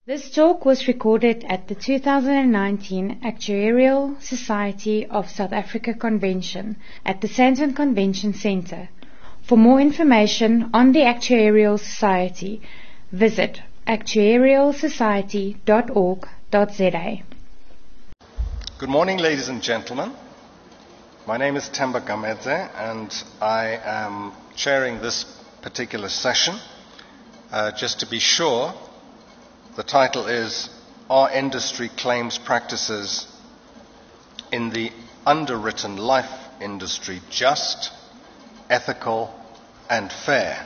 This talk was recorded at the 2019 Actuarial Society of South Africa Convention at the Sandton Convention Centre. For more information on the Actuarial Society, visit actuarialsociety.org.za. Good morning, ladies and gentlemen. My name is Themba Gamedze, and I am chairing this particular session. Just to be sure, the title is Are Industry Claims Practices in the Underwritten Life Industry Just, Ethical and Fair?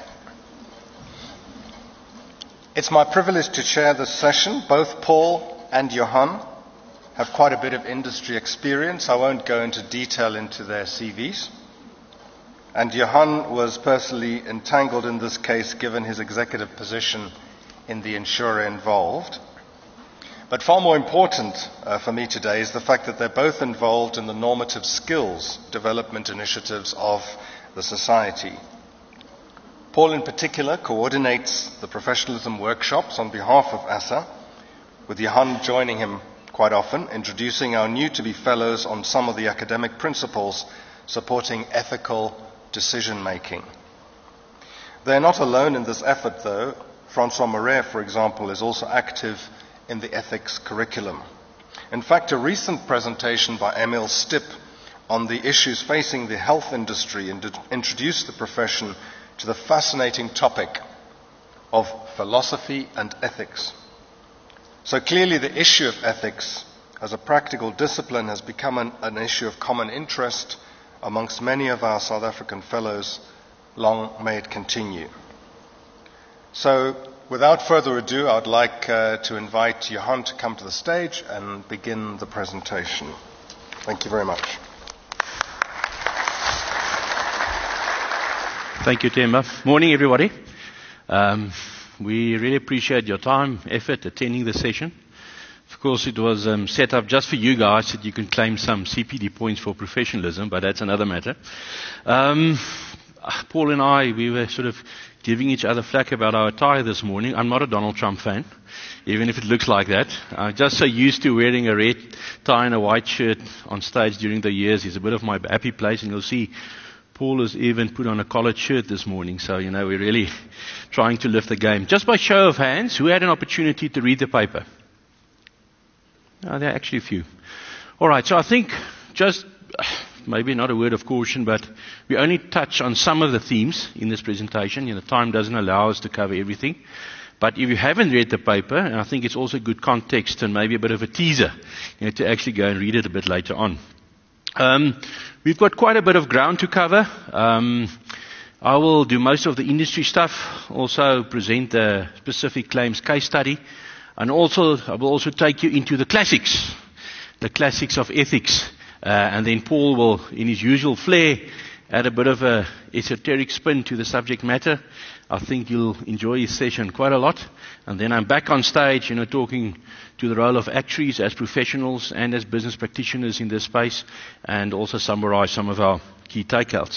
It's my privilege to chair this session. Both Paul and Johan have quite a bit of industry experience. I won't go into detail into their CVs. And Johan was personally entangled in this case given his executive position in the insurer involved. But far more important for me today is the fact that they're both involved in the normative skills development initiatives of the society. Paul in particular coordinates the professionalism workshops on behalf of ASSA, with Johan joining him quite often, introducing our new-to-be fellows on some of the academic principles supporting ethical decision-making. They're not alone in this effort, though. Francois Moret, for example, is also active in the ethics curriculum. In fact, a recent presentation by Emil Stipp on the issues facing the health industry introduced the profession to the fascinating topic of philosophy and ethics. So clearly the issue of ethics as a practical discipline has become an issue of common interest amongst many of our South African fellows. Long may it continue. So, without further ado, I would like to invite Johan to come to the stage and begin the presentation. Thank you very much. Thank you, Themba. Morning, everybody. We really appreciate your time, effort, attending the session. Of course, it was set up just for you guys that you can claim some CPD points for professionalism, but that's another matter. Paul and I, we were sort of giving each other flack about our attire this morning. I'm not a Donald Trump fan, even if it looks like that. I'm just so used to wearing a red tie and a white shirt on stage during the years. It's a bit of my happy place, and you'll see Paul has even put on a collared shirt this morning. So, we're really trying to lift the game. Just by show of hands, who had an opportunity to read the paper? There are actually a few. All right, so I think just maybe not a word of caution, but we only touch on some of the themes in this presentation. Time doesn't allow us to cover everything. But if you haven't read the paper, and I think it's also good context and maybe a bit of a teaser, to actually go and read it a bit later on. We've got quite a bit of ground to cover. I will do most of the industry stuff, also present the specific claims case study, and also I will also take you into the classics of ethics. And then Paul will, in his usual flair, add a bit of a esoteric spin to the subject matter. I think you'll enjoy his session quite a lot. And then I'm back on stage, talking to the role of actuaries as professionals and as business practitioners in this space, and also summarize some of our key takeouts.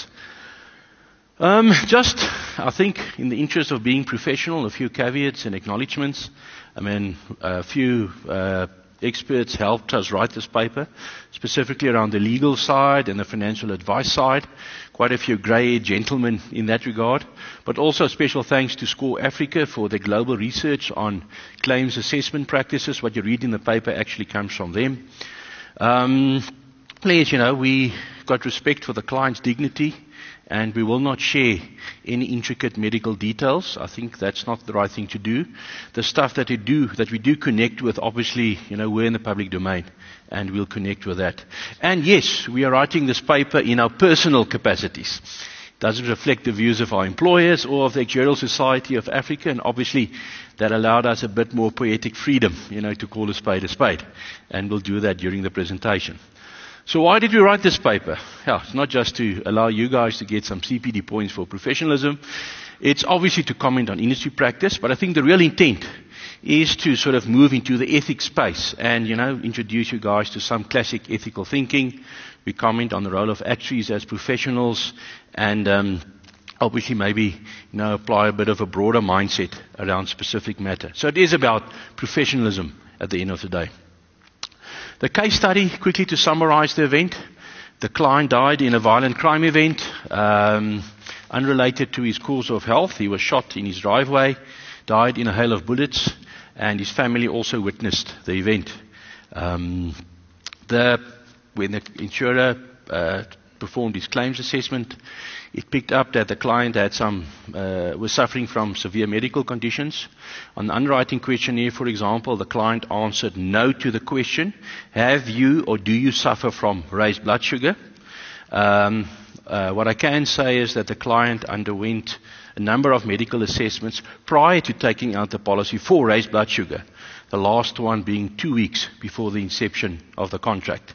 I think, in the interest of being professional, a few caveats and acknowledgements. A few experts helped us write this paper, specifically around the legal side and the financial advice side. Quite a few grey gentlemen in that regard. But also special thanks to SCORE Africa for their global research on claims assessment practices. What you read in the paper actually comes from them. Please, we got respect for the client's dignity, and we will not share any intricate medical details. I think that's not the right thing to do. The stuff that we do connect with, obviously, we're in the public domain, and we'll connect with that. And yes, we are writing this paper in our personal capacities. It doesn't reflect the views of our employers or of the Actuarial Society of Africa, and obviously that allowed us a bit more poetic freedom, to call a spade, and we'll do that during the presentation. So why did we write this paper? It's not just to allow you guys to get some CPD points for professionalism. It's obviously to comment on industry practice, but I think the real intent is to sort of move into the ethics space and, introduce you guys to some classic ethical thinking. We comment on the role of actuaries as professionals, and obviously maybe apply a bit of a broader mindset around specific matter. So it is about professionalism at the end of the day. The case study, quickly to summarize the event. The client died in a violent crime event, unrelated to his course of health. He was shot in his driveway, died in a hail of bullets, and his family also witnessed the event. When the insurer performed his claims assessment, it picked up that the client had was suffering from severe medical conditions. On the underwriting questionnaire, for example, the client answered no to the question, have you or do you suffer from raised blood sugar? What I can say is that the client underwent a number of medical assessments prior to taking out the policy for raised blood sugar, the last one being 2 weeks before the inception of the contract.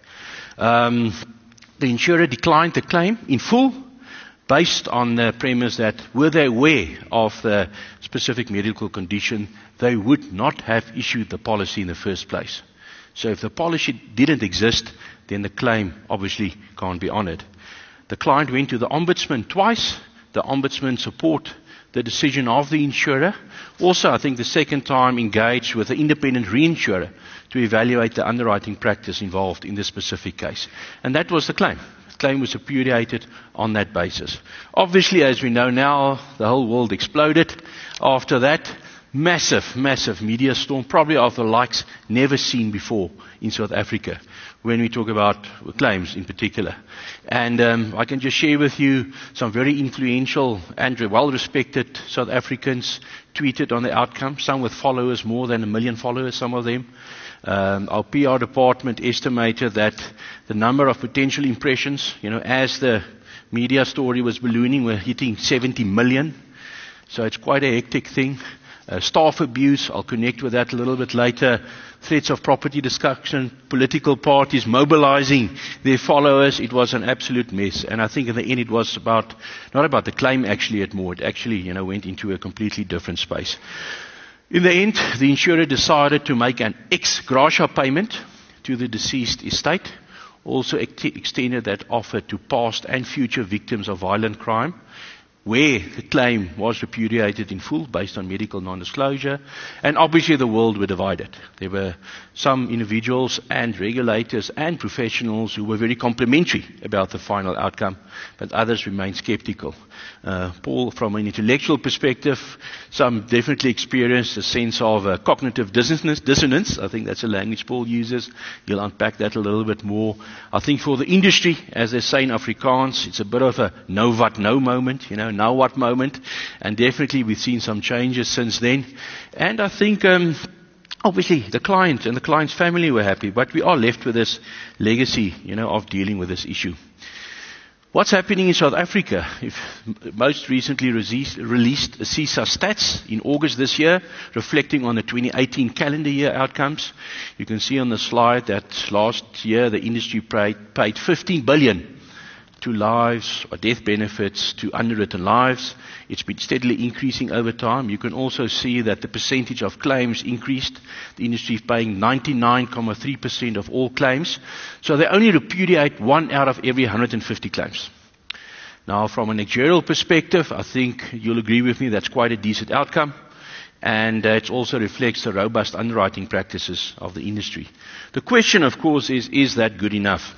The insurer declined the claim in full based on the premise that were they aware of the specific medical condition, they would not have issued the policy in the first place. So if the policy didn't exist, then the claim obviously can't be honored. The client went to the Ombudsman twice. The Ombudsman support the decision of the insurer. Also, I think the second time engaged with the independent reinsurer to evaluate the underwriting practice involved in this specific case. And that was the claim. The claim was repudiated on that basis. Obviously, as we know now, the whole world exploded after that. Massive, massive media storm, probably of the likes never seen before in South Africa, when we talk about claims in particular. And I can just share with you some very influential and well-respected South Africans tweeted on the outcome, some with followers, more than 1 million followers, some of them. Our PR department estimated that the number of potential impressions, as the media story was ballooning, were hitting 70 million. So it's quite a hectic thing. Staff abuse, I'll connect with that a little bit later. Threats of property destruction, political parties mobilizing their followers. It was an absolute mess. And I think in the end it was not about the claim actually at more. It actually, went into a completely different space. In the end, the insurer decided to make an ex gratia payment to the deceased estate. Also extended that offer to past and future victims of violent crime, where the claim was repudiated in full based on medical non-disclosure. And obviously the world were divided. There were some individuals and regulators and professionals who were very complimentary about the final outcome, but others remained skeptical. Paul, from an intellectual perspective, some definitely experienced a sense of cognitive dissonance. I think that's a language Paul uses. He'll unpack that a little bit more. I think for the industry, as they say in Afrikaans, it's a bit of a know what no moment, now what moment. And definitely we've seen some changes since then. And I think obviously the client and the client's family were happy, but we are left with this legacy, of dealing with this issue. What's happening in South Africa? Most recently released CISA stats in August this year, reflecting on the 2018 calendar year outcomes. You can see on the slide that last year the industry paid 15 billion to lives or death benefits to underwritten lives. It's been steadily increasing over time. You can also see that the percentage of claims increased. The industry is paying 99.3% of all claims. So they only repudiate 1 out of every 150 claims. Now, from an actuarial perspective, I think you'll agree with me that's quite a decent outcome. And it also reflects the robust underwriting practices of the industry. The question, of course, is that good enough?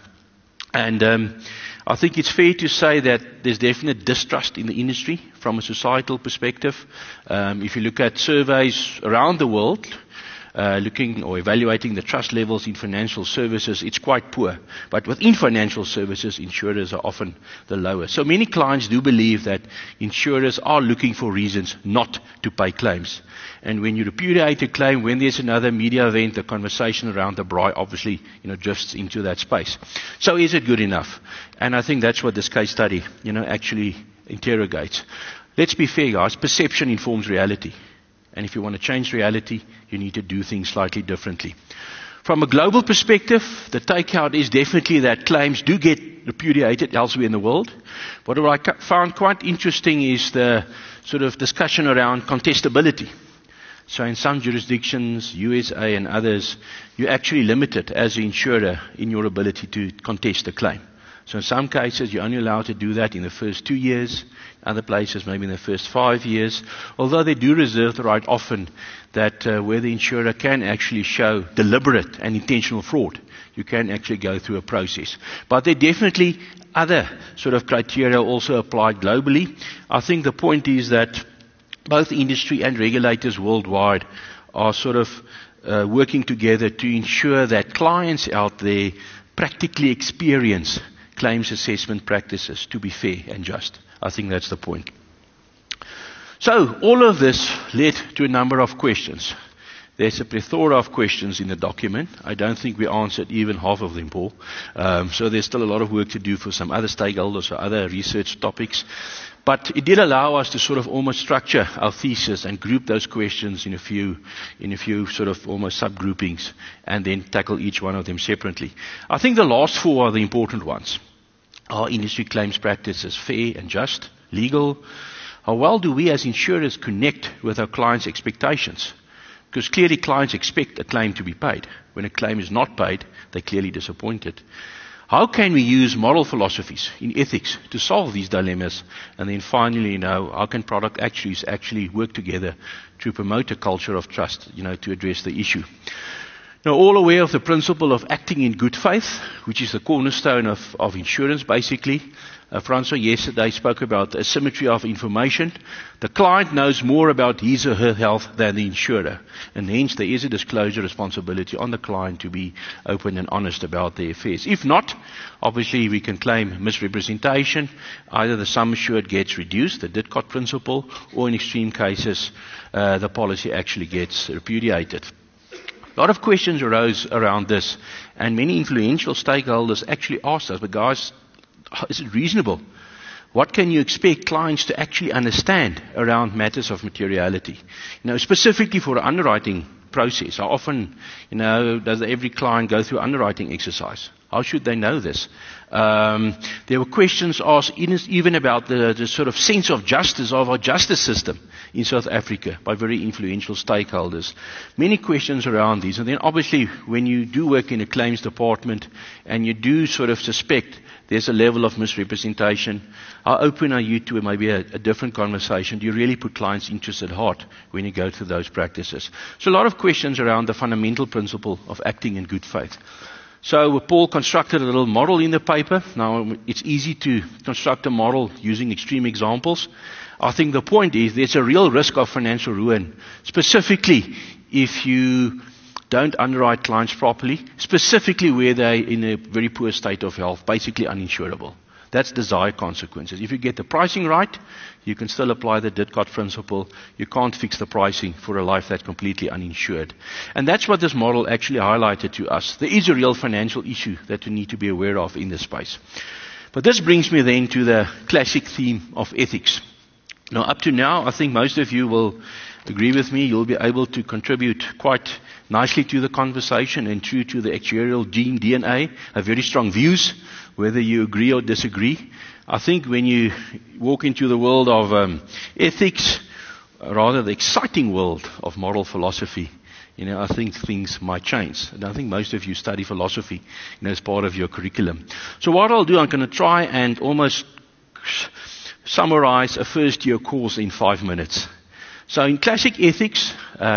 And I think it's fair to say that there's definite distrust in the industry from a societal perspective. If you look at surveys around the world, looking or evaluating the trust levels in financial services, it's quite poor. But within financial services, insurers are often the lowest. So many clients do believe that insurers are looking for reasons not to pay claims. And when you repudiate a claim, when there's another media event, the conversation around the braai obviously, drifts into that space. So is it good enough? And I think that's what this case study, actually interrogates. Let's be fair, guys. Perception informs reality. And if you want to change reality, you need to do things slightly differently. From a global perspective, the takeout is definitely that claims do get repudiated elsewhere in the world. But what I found quite interesting is the sort of discussion around contestability. So in some jurisdictions, USA and others, you're actually limited as an insurer in your ability to contest a claim. So in some cases, you're only allowed to do that in the first 2 years. Other places, maybe in the first 5 years. Although they do reserve the right often that where the insurer can actually show deliberate and intentional fraud, you can actually go through a process. But there are definitely other sort of criteria also applied globally. I think the point is that both industry and regulators worldwide are sort of working together to ensure that clients out there practically experience claims assessment practices to be fair and just. I think that's the point. So all of this led to a number of questions. There's a plethora of questions in the document. I don't think we answered even half of them, Paul. So there's still a lot of work to do for some other stakeholders or other research topics. But it did allow us to sort of almost structure our thesis and group those questions in a few sort of almost subgroupings and then tackle each one of them separately. I think the last four are the important ones. Are industry claims practices fair and just, legal? How well do we as insurers connect with our clients' expectations? Because clearly clients expect a claim to be paid. When a claim is not paid, they're clearly disappointed. How can we use moral philosophies in ethics to solve these dilemmas? And then finally, how can product actuaries actually work together to promote a culture of trust, to address the issue? Now, all aware of the principle of acting in good faith, which is the cornerstone of insurance, basically. Francois yesterday spoke about the asymmetry of information. The client knows more about his or her health than the insurer, and hence there is a disclosure responsibility on the client to be open and honest about their affairs. If not, obviously we can claim misrepresentation. Either the sum assured gets reduced, the Didcot principle, or in extreme cases, the policy actually gets repudiated. A lot of questions arose around this, and many influential stakeholders actually asked us, but guys, is it reasonable? What can you expect clients to actually understand around matters of materiality? Specifically for an underwriting process. How often, does every client go through underwriting exercise? How should they know this? There were questions asked even about the sort of sense of justice of our justice system in South Africa by very influential stakeholders. Many questions around these. And then obviously when you do work in a claims department and you do sort of suspect there's a level of misrepresentation, how open are you to maybe a different conversation? Do you really put clients' interests at heart when you go through those practices? So a lot of questions around the fundamental principle of acting in good faith. So Paul constructed a little model in the paper. Now, it's easy to construct a model using extreme examples. I think the point is there's a real risk of financial ruin, specifically if you don't underwrite clients properly, specifically where they're in a very poor state of health, basically uninsurable. That's desired consequences. If you get the pricing right, you can still apply the Didcot principle. You can't fix the pricing for a life that's completely uninsured. And that's what this model actually highlighted to us. There is a real financial issue that we need to be aware of in this space. But this brings me then to the classic theme of ethics. Now, up to now, I think most of you will agree with me. You'll be able to contribute quite nicely to the conversation and true to the actuarial gene DNA, have very strong views, whether you agree or disagree. I think when you walk into the world of ethics, rather the exciting world of moral philosophy, I think things might change. And I think most of you study philosophy, as part of your curriculum. So what I'll do, I'm going to try and almost summarize a first-year course in 5 minutes. So in classic ethics,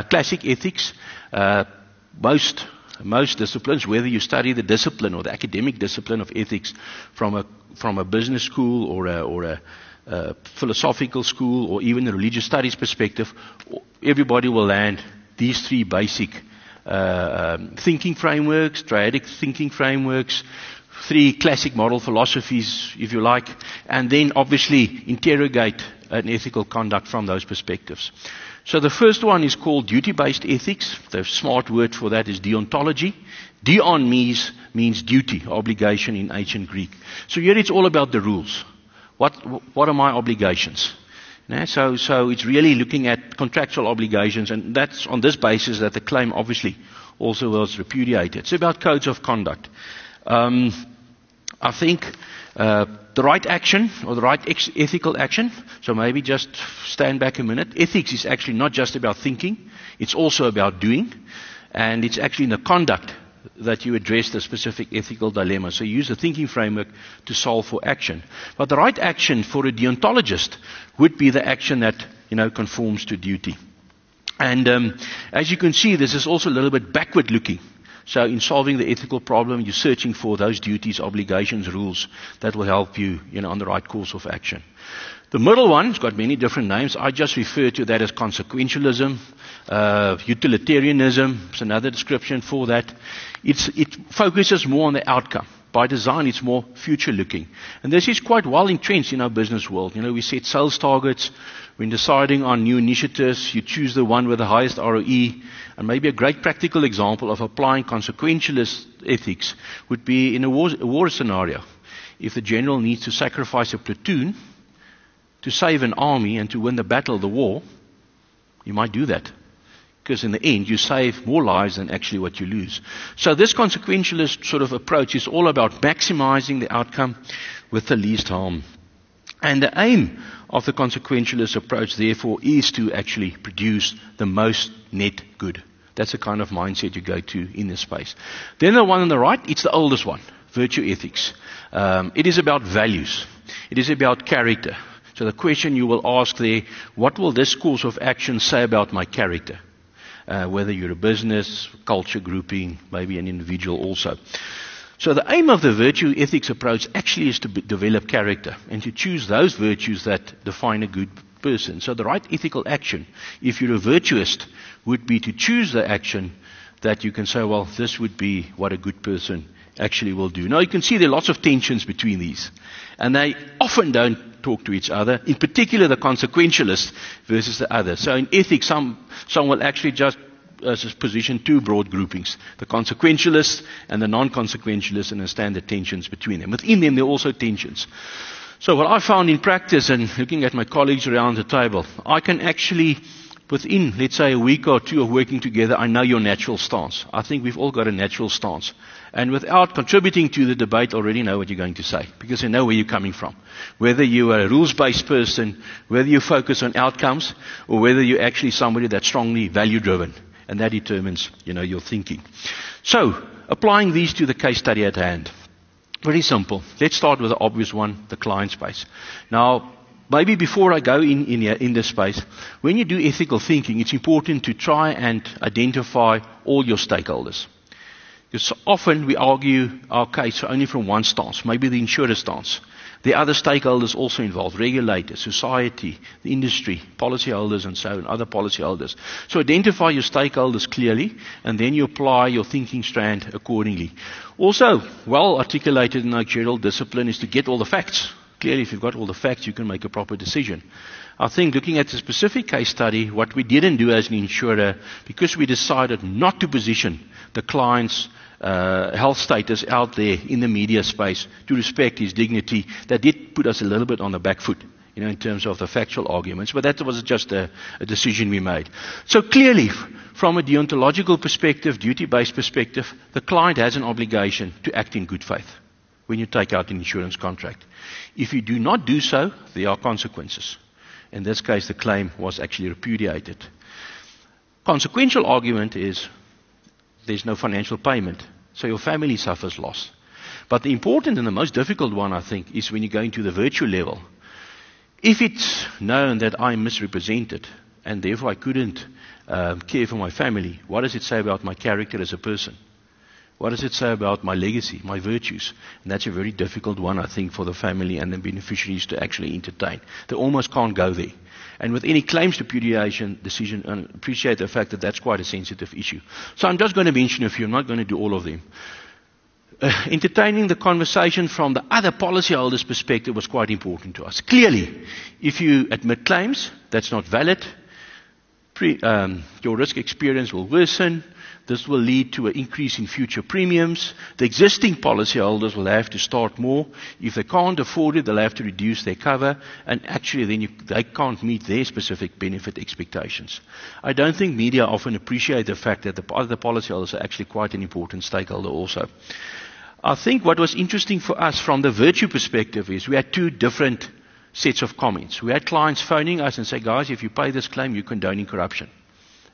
most disciplines, whether you study the discipline or the academic discipline of ethics from a business school or a philosophical school or even a religious studies perspective, everybody will land these three basic thinking frameworks, triadic thinking frameworks, three classic moral philosophies, if you like, and then obviously interrogate an ethical conduct from those perspectives. So the first one is called duty-based ethics. The smart word for that is deontology. Deon means duty, obligation in ancient Greek. So here it's all about the rules. What are my obligations? So it's really looking at contractual obligations, and that's on this basis that the claim obviously also was repudiated. It's about codes of conduct. I think the right action or the right ethical action, so maybe just stand back a minute. Ethics is actually not just about thinking, it's also about doing, and it's actually in the conduct that you address the specific ethical dilemma. So you use a thinking framework to solve for action. But the right action for a deontologist would be the action that, conforms to duty. And as you can see, this is also a little bit backward looking. So in solving the ethical problem, you're searching for those duties, obligations, rules that will help you, on the right course of action. The middle one has got many different names. I just refer to that as consequentialism. Utilitarianism is another description for that. It focuses more on the outcome. By design, it's more future-looking. And this is quite well entrenched in our business world. We set sales targets. When deciding on new initiatives, you choose the one with the highest ROE. And maybe a great practical example of applying consequentialist ethics would be in a war scenario. If the general needs to sacrifice a platoon to save an army and to win the battle, the war, you might do that. Because in the end, you save more lives than actually what you lose. So this consequentialist sort of approach is all about maximizing the outcome with the least harm. And the aim of the consequentialist approach, therefore, is to actually produce the most net good. That's the kind of mindset you go to in this space. Then the one on the right, it's the oldest one, virtue ethics. It is about values. It is about character. So the question you will ask there, what will this course of action say about my character? Whether you're a business, culture grouping, maybe an individual also. So the aim of the virtue ethics approach actually is to develop character and to choose those virtues that define a good person. So the right ethical action, if you're a virtuist, would be to choose the action that you can say, well, this would be what a good person actually will do. Now you can see there are lots of tensions between these. And they often don't talk to each other, in particular the consequentialist versus the other. So in ethics, some will actually just position two broad groupings, the consequentialists and the non-consequentialists, and understand the tensions between them. Within them, there are also tensions. So what I found in practice and looking at my colleagues around the table, I can actually, within, let's say, a week or two of working together, I know your natural stance. I think we've all got a natural stance. And without contributing to the debate, I already know what you're going to say, because I know where you're coming from. Whether you are a rules-based person, whether you focus on outcomes, or whether you're actually somebody that's strongly value-driven. And that determines, your thinking. So, applying these to the case study at hand. Very simple. Let's start with the obvious one, the client space. Now, maybe before I go in this space, when you do ethical thinking, it's important to try and identify all your stakeholders. Because often we argue our case only from one stance, maybe the insurer stance. There are other stakeholders also involved, regulators, society, the industry, policyholders and so on, other policyholders. So identify your stakeholders clearly, and then you apply your thinking strand accordingly. Also, well articulated in actuarial discipline is to get all the facts. Clearly, if you've got all the facts, you can make a proper decision. I think looking at the specific case study, what we didn't do as an insurer, because we decided not to position the client's health status out there in the media space to respect his dignity, that did put us a little bit on the back foot, in terms of the factual arguments. But that was just a decision we made. So clearly, from a deontological perspective, duty-based perspective, the client has an obligation to act in good faith when you take out an insurance contract. If you do not do so, there are consequences. In this case, the claim was actually repudiated. Consequential argument is there's no financial payment, so your family suffers loss. But the important and the most difficult one, I think, is when you go into the virtue level. If it's known that I'm misrepresented and therefore I couldn't care for my family, what does it say about my character as a person? What does it say about my legacy, my virtues? And that's a very difficult one, I think, for the family and the beneficiaries to actually entertain. They almost can't go there. And with any claims repudiation decision, I appreciate the fact that that's quite a sensitive issue. So I'm just going to mention a few. I'm not going to do all of them. Entertaining the conversation from the other policyholders' perspective was quite important to us. Clearly, if you admit claims, that's not valid. Your risk experience will worsen. This will lead to an increase in future premiums. The existing policyholders will have to start more. If they can't afford it, they'll have to reduce their cover. And actually, then they can't meet their specific benefit expectations. I don't think media often appreciate the fact that the other policyholders are actually quite an important stakeholder also. I think what was interesting for us from the virtue perspective is we had two different sets of comments. We had clients phoning us and say, guys, if you pay this claim, you're condoning corruption.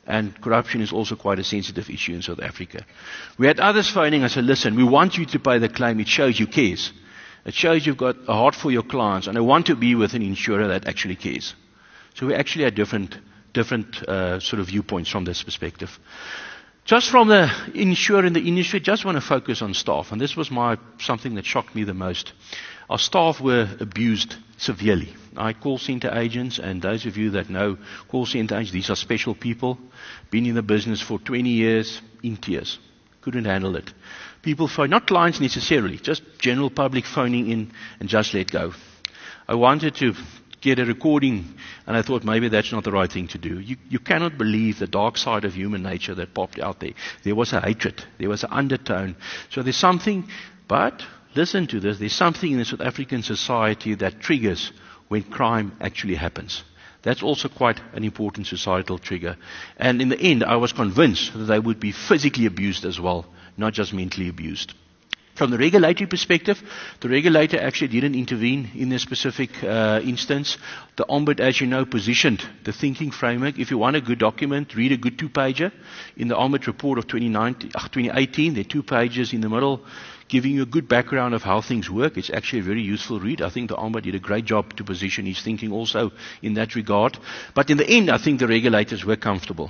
And corruption is also quite a sensitive issue in South Africa. We had others phoning us and said, listen, we want you to pay the claim. It shows you cares. It shows you've got a heart for your clients, and I want to be with an insurer that actually cares. So we actually had different sort of viewpoints from this perspective. Just from the insurer in the industry, just want to focus on staff. And this was something that shocked me the most. Our staff were abused severely. Call center agents, and those of you that know call center agents, these are special people, been in the business for 20 years, in tears. Couldn't handle it. People phone, not clients necessarily, just general public phoning in and just let go. I wanted to get a recording, and I thought maybe that's not the right thing to do. You cannot believe the dark side of human nature that popped out there. There was a hatred. There was an undertone. So there's something, but listen to this, there's something in the South African society that triggers when crime actually happens. That's also quite an important societal trigger. And in the end, I was convinced that they would be physically abused as well, not just mentally abused. From the regulatory perspective, the regulator actually didn't intervene in this specific instance. The Ombud, as you know, positioned the thinking framework. If you want a good document, read a good two-pager. In the Ombud report of 2018, there are 2 pages in the middle giving you a good background of how things work. It's actually a very useful read. I think the Ombud did a great job to position his thinking also in that regard. But in the end, I think the regulators were comfortable.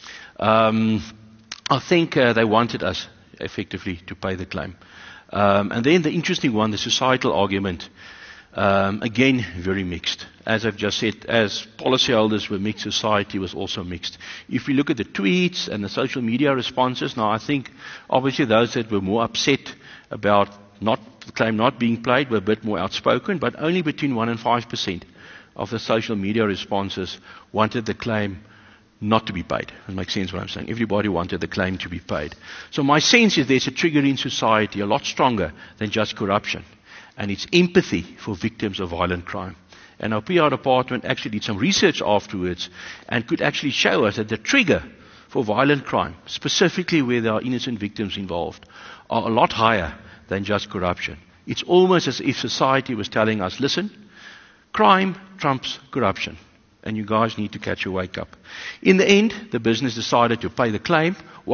I think they wanted us effectively to pay the claim. And then the interesting one, the societal argument, again, very mixed. As I've just said, as policyholders were mixed, society was also mixed. If we look at the tweets and the social media responses, now I think obviously those that were more upset about the claim not being paid were a bit more outspoken, but only between 1% and 5% of the social media responses wanted the claim not to be paid. It makes sense what I'm saying. Everybody wanted the claim to be paid. So my sense is there's a trigger in society a lot stronger than just corruption. And it's empathy for victims of violent crime. And our PR department actually did some research afterwards and could actually show us that the trigger for violent crime, specifically where there are innocent victims involved, are a lot higher than just corruption. It's almost as if society was telling us, listen, crime trumps corruption. And you guys need to catch your wake up. In the end, the business decided to pay the claim.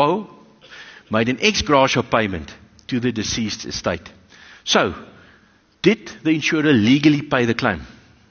Made an ex gratia payment to the deceased estate. So, did the insurer legally pay the claim?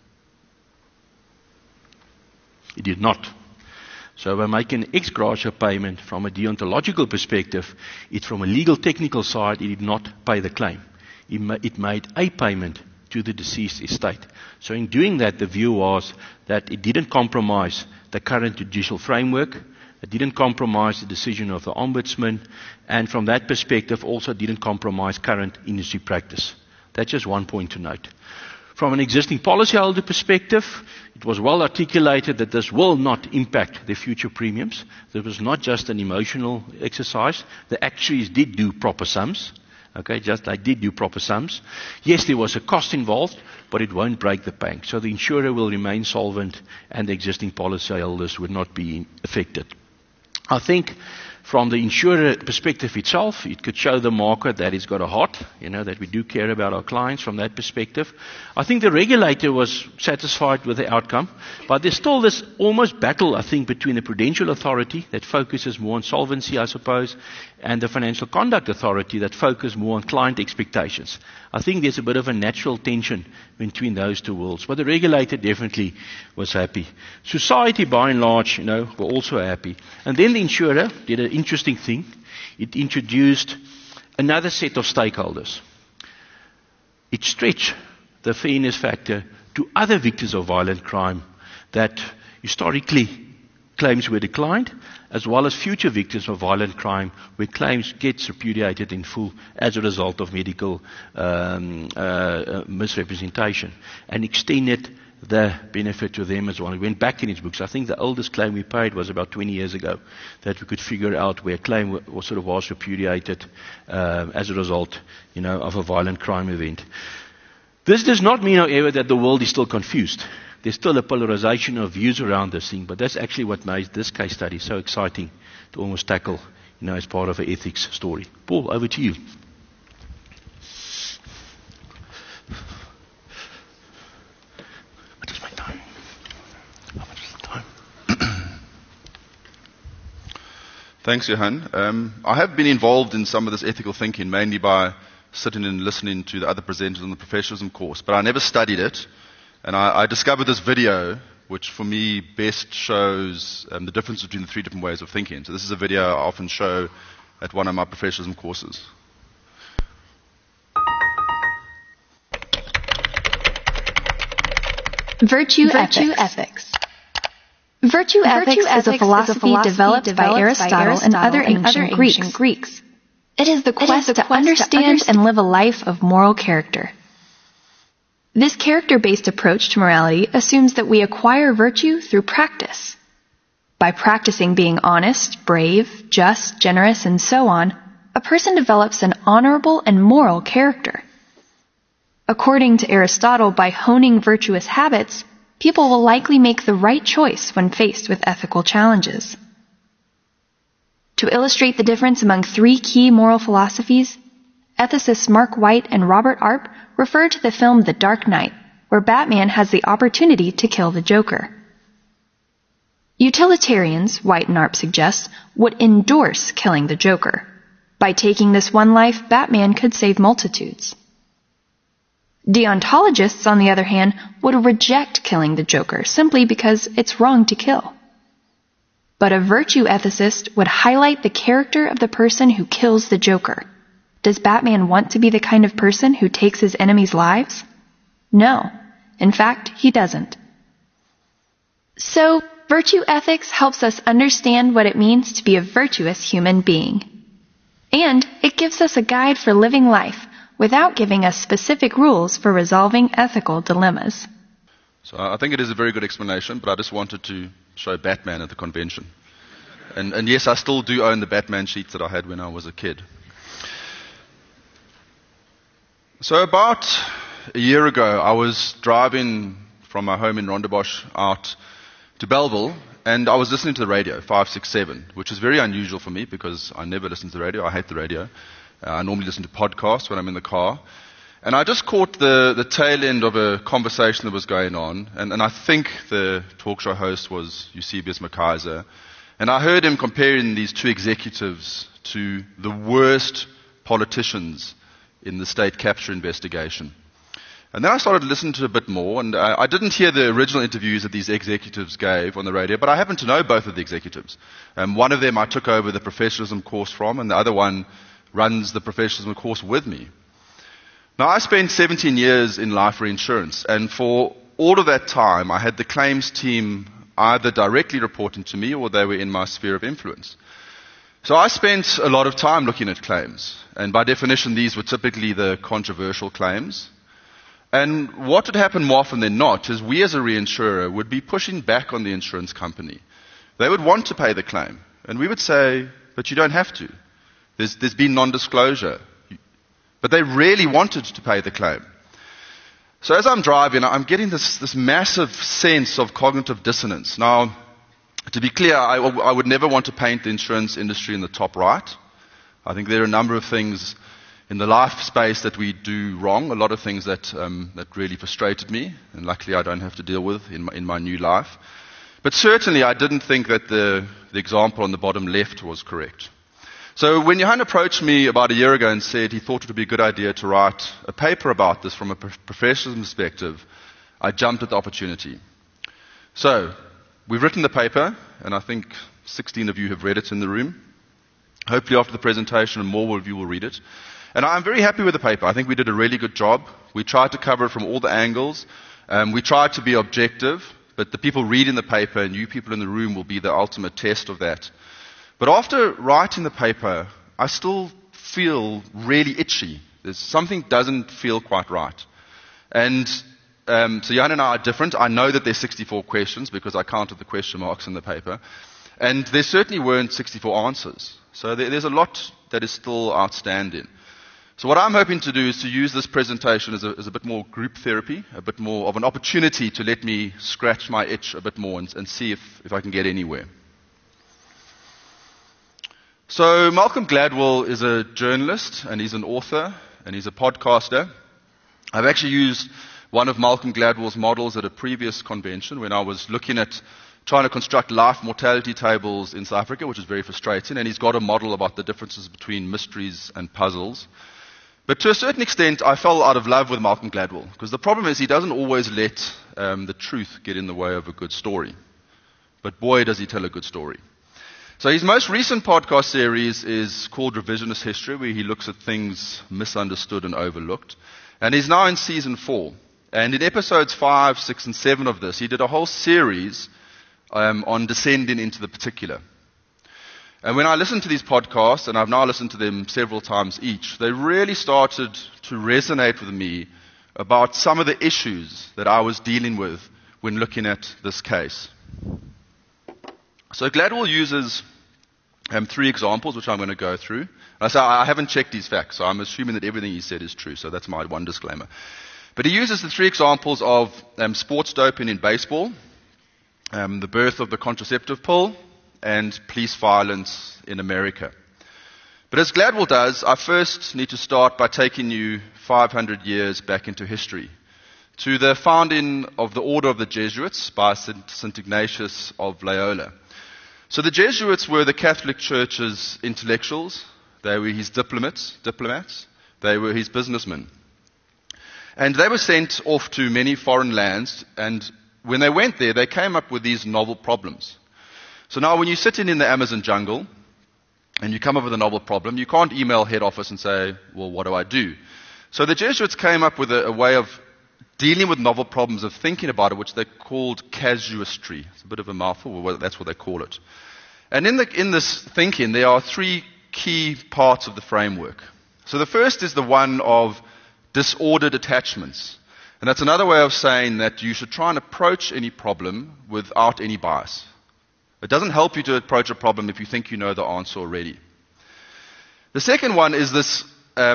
It did not. So by making an ex gratia payment from a deontological perspective, from a legal technical side, it did not pay the claim. It made a payment to the deceased estate. So in doing that, the view was that it didn't compromise the current judicial framework, it didn't compromise the decision of the Ombudsman, and from that perspective also didn't compromise current industry practice. That's just one point to note. From an existing policyholder perspective, it was well articulated that this will not impact their future premiums. This was not just an emotional exercise. The actuaries did do proper sums. Okay, they did do proper sums. Yes, there was a cost involved, but it won't break the bank. So the insurer will remain solvent and the existing policyholders would not be affected. I think from the insurer perspective itself, it could show the market that it's got a heart, that we do care about our clients from that perspective. I think the regulator was satisfied with the outcome, but there's still this almost battle, I think, between the Prudential Authority that focuses more on solvency, I suppose, and the Financial Conduct Authority that focus more on client expectations. I think there's a bit of a natural tension between those two worlds, but the regulator definitely was happy. Society, by and large, were also happy. And then the insurer did an interesting thing. It introduced another set of stakeholders. It stretched the fairness factor to other victims of violent crime that historically claims were declined, as well as future victims of violent crime where claims get repudiated in full as a result of medical misrepresentation, and extended the benefit to them as well. He went back in his books. I think the oldest claim we paid was about 20 years ago, that we could figure out where a claim was repudiated as a result of a violent crime event. This does not mean, however, that the world is still confused. There's still a polarization of views around this thing, but that's actually what made this case study so exciting to almost tackle, as part of an ethics story. Paul, over to you. What is my time? How much is the time? Thanks, Johan. I have been involved in some of this ethical thinking, mainly by sitting and listening to the other presenters on the professionalism course, but I never studied it. And I discovered this video, which for me best shows the difference between the three different ways of thinking. So this is a video I often show at one of my professionalism courses. Virtue ethics. Virtue ethics is a philosophy developed by Aristotle and other ancient Greeks. It is the quest to understand and live a life of moral character. This character-based approach to morality assumes that we acquire virtue through practice. By practicing being honest, brave, just, generous, and so on, a person develops an honorable and moral character. According to Aristotle, by honing virtuous habits, people will likely make the right choice when faced with ethical challenges. To illustrate the difference among three key moral philosophies, ethicists Mark White and Robert Arp refer to the film The Dark Knight, where Batman has the opportunity to kill the Joker. Utilitarians, White and Arp suggest, would endorse killing the Joker. By taking this one life, Batman could save multitudes. Deontologists, on the other hand, would reject killing the Joker simply because it's wrong to kill. But a virtue ethicist would highlight the character of the person who kills the Joker. Does Batman want to be the kind of person who takes his enemies' lives? No. In fact, he doesn't. So, virtue ethics helps us understand what it means to be a virtuous human being. And it gives us a guide for living life without giving us specific rules for resolving ethical dilemmas. So I think it is a very good explanation, but I just wanted to show Batman at the convention. And yes, I still do own the Batman sheets that I had when I was a kid. So about a year ago, I was driving from my home in Rondebosch out to Belleville, and I was listening to the radio, 567, which is very unusual for me because I never listen to the radio. I hate the radio. I normally listen to podcasts when I'm in the car. And I just caught the tail end of a conversation that was going on, and I think the talk show host was Eusebius McKaiser. And I heard him comparing these two executives to the worst politicians in the state capture investigation. And then I started to listen to it a bit more, and I didn't hear the original interviews that these executives gave on the radio, but I happen to know both of the executives. One of them I took over the professionalism course from, and the other one runs the professionalism course with me. Now, I spent 17 years in life reinsurance, and for all of that time, I had the claims team either directly reporting to me or they were in my sphere of influence. So I spent a lot of time looking at claims, and by definition, these were typically the controversial claims. And what would happen more often than not is we as a reinsurer would be pushing back on the insurance company. They would want to pay the claim, and we would say, but you don't have to. There's been non-disclosure. But they really wanted to pay the claim. So as I'm driving, I'm getting this massive sense of cognitive dissonance. Now, to be clear, I would never want to paint the insurance industry in the top right. I think there are a number of things in the life space that we do wrong, a lot of things that really frustrated me, and luckily I don't have to deal with in my new life. But certainly I didn't think that the example on the bottom left was correct. So when Johan approached me about a year ago and said he thought it would be a good idea to write a paper about this from a professional perspective, I jumped at the opportunity. So we've written the paper, and I think 16 of you have read it in the room. Hopefully after the presentation, more of you will read it. And I'm very happy with the paper. I think we did a really good job. We tried to cover it from all the angles. We tried to be objective, but the people reading the paper and you people in the room will be the ultimate test of that. But after writing the paper, I still feel really itchy. There's something doesn't feel quite right. And so Johan and I are different. I know that there's 64 questions because I counted the question marks in the paper. And there certainly weren't 64 answers. So there's a lot that is still outstanding. So what I'm hoping to do is to use this presentation as a bit more group therapy, a bit more of an opportunity to let me scratch my itch a bit more and see if I can get anywhere. So Malcolm Gladwell is a journalist, and he's an author, and he's a podcaster. I've actually used one of Malcolm Gladwell's models at a previous convention when I was looking at trying to construct life mortality tables in South Africa, which is very frustrating, and he's got a model about the differences between mysteries and puzzles. But to a certain extent, I fell out of love with Malcolm Gladwell, because the problem is he doesn't always let the truth get in the way of a good story. But boy, does he tell a good story. So his most recent podcast series is called Revisionist History, where he looks at things misunderstood and overlooked. And he's now in season 4. And in episodes 5, 6, and 7 of this, he did a whole series on descending into the particular. And when I listened to these podcasts, and I've now listened to them several times each, they really started to resonate with me about some of the issues that I was dealing with when looking at this case. So Gladwell uses 3 examples, which I'm going to go through. I haven't checked these facts, so I'm assuming that everything he said is true, so that's my one disclaimer. But he uses the 3 examples of sports doping in baseball, the birth of the contraceptive pill, and police violence in America. But as Gladwell does, I first need to start by taking you 500 years back into history, to the founding of the Order of the Jesuits by St. Ignatius of Loyola. So the Jesuits were the Catholic Church's intellectuals. They were his diplomats. They were his businessmen. And they were sent off to many foreign lands, and when they went there, they came up with these novel problems. So now when you're sitting in the Amazon jungle, and you come up with a novel problem, you can't email head office and say, well, what do I do? So the Jesuits came up with a way of dealing with novel problems, of thinking about it, which they called casuistry. It's a bit of a mouthful, but that's what they call it. And in this thinking, there are 3 key parts of the framework. So the first is the one of disordered attachments. And that's another way of saying that you should try and approach any problem without any bias. It doesn't help you to approach a problem if you think you know the answer already. The second one is this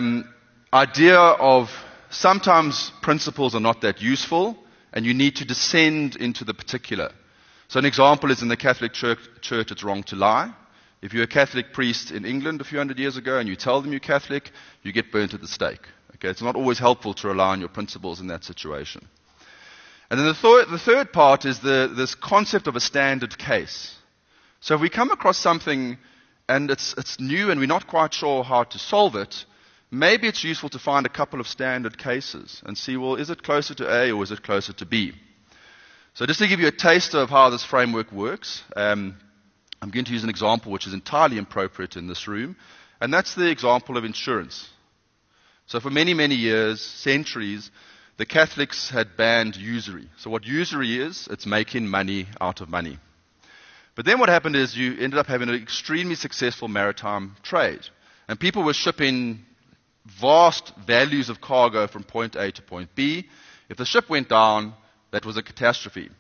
idea of sometimes principles are not that useful, and you need to descend into the particular. So an example is in the Catholic Church, it's wrong to lie. If you're a Catholic priest in England a few hundred years ago and you tell them you're Catholic, you get burnt at the stake. Okay, it's not always helpful to rely on your principles in that situation. And then the third part is this concept of a standard case. So if we come across something and it's new and we're not quite sure how to solve it, maybe it's useful to find a couple of standard cases and see, well, is it closer to A or is it closer to B? So just to give you a taster of how this framework works, I'm going to use an example which is entirely appropriate in this room, and that's the example of insurance. So for many, many years, centuries, the Catholics had banned usury. So what usury is, it's making money out of money. But then what happened is you ended up having an extremely successful maritime trade. And people were shipping vast values of cargo from point A to point B. If the ship went down, that was a catastrophe.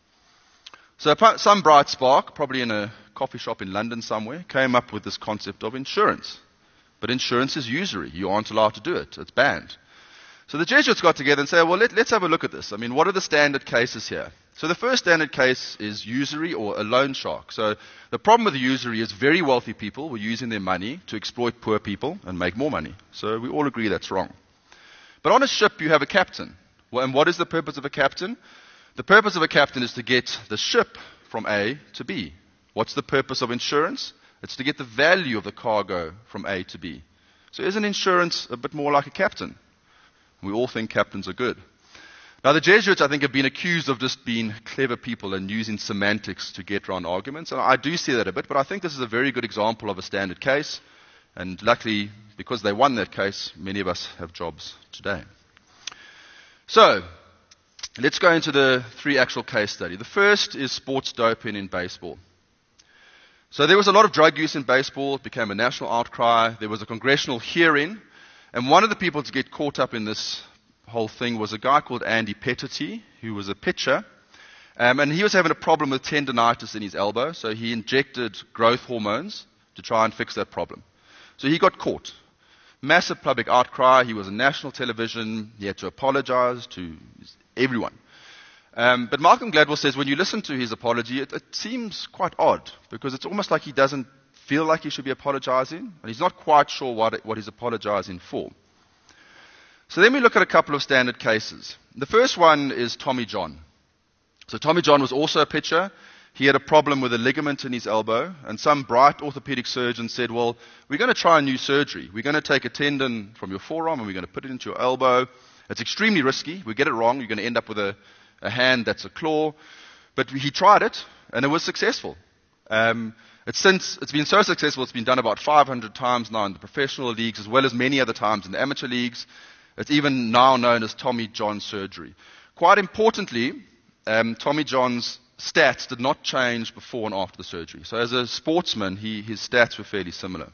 So some bright spark, probably in a coffee shop in London somewhere, came up with this concept of insurance. But insurance is usury. You aren't allowed to do it. It's banned. So the Jesuits got together and said, well, let's have a look at this. I mean, what are the standard cases here? So the first standard case is usury or a loan shark. So the problem with the usury is very wealthy people were using their money to exploit poor people and make more money. So we all agree that's wrong. But on a ship, you have a captain. Well, and what is the purpose of a captain? The purpose of a captain is to get the ship from A to B. What's the purpose of insurance? It's to get the value of the cargo from A to B. So isn't insurance a bit more like a captain? We all think captains are good. Now the Jesuits, I think, have been accused of just being clever people and using semantics to get around arguments. And I do see that a bit, but I think this is a very good example of a standard case. And luckily, because they won that case, many of us have jobs today. So, let's go into the 3 actual case studies. The first is sports doping in baseball. So there was a lot of drug use in baseball. It became a national outcry. There was a congressional hearing. And one of the people to get caught up in this whole thing was a guy called Andy Pettitte, who was a pitcher. And he was having a problem with tendonitis in his elbow, so he injected growth hormones to try and fix that problem. So he got caught. Massive public outcry. He was on national television. He had to apologize to everyone. But Malcolm Gladwell says when you listen to his apology, it seems quite odd, because it's almost like he doesn't feel like he should be apologizing, and he's not quite sure what he's apologizing for. So then we look at a couple of standard cases. The first one is Tommy John. So Tommy John was also a pitcher. he had a problem with a ligament in his elbow, and some bright orthopedic surgeon said, well, we're going to try a new surgery. We're going to take a tendon from your forearm and we're going to put it into your elbow. It's extremely risky. We get it wrong, you're going to end up with a hand that's a claw. But he tried it, and it was successful. It's been so successful, it's been done about 500 times now in the professional leagues, as well as many other times in the amateur leagues. It's even now known as Tommy John surgery. Quite importantly, Tommy John's stats did not change before and after the surgery. So as a sportsman, his stats were fairly similar.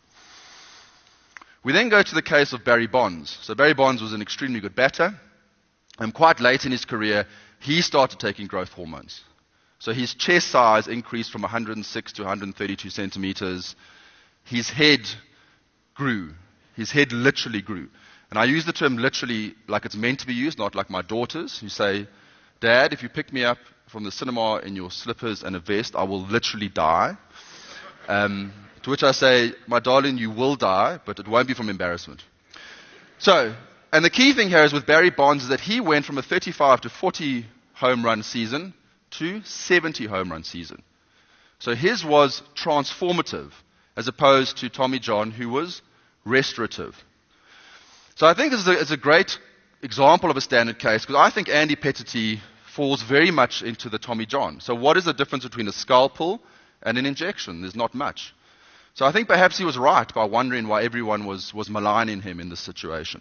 We then go to the case of Barry Bonds. So Barry Bonds was an extremely good batter. And quite late in his career, he started taking growth hormones. So his chest size increased from 106 to 132 centimeters. His head grew. His head literally grew. And I use the term literally like it's meant to be used, not like my daughters who say, Dad, if you pick me up from the cinema in your slippers and a vest, I will literally die. To which I say, my darling, you will die, but it won't be from embarrassment. So, and the key thing here is with Barry Bonds is that he went from a 35 to 40 home run season to 70 home run season. So his was transformative as opposed to Tommy John, who was restorative. So I think this is a great example of a standard case because I think Andy Pettitte falls very much into the Tommy John. So what is the difference between a scalpel and an injection? There's not much. So I think perhaps he was right by wondering why everyone was maligning him in this situation.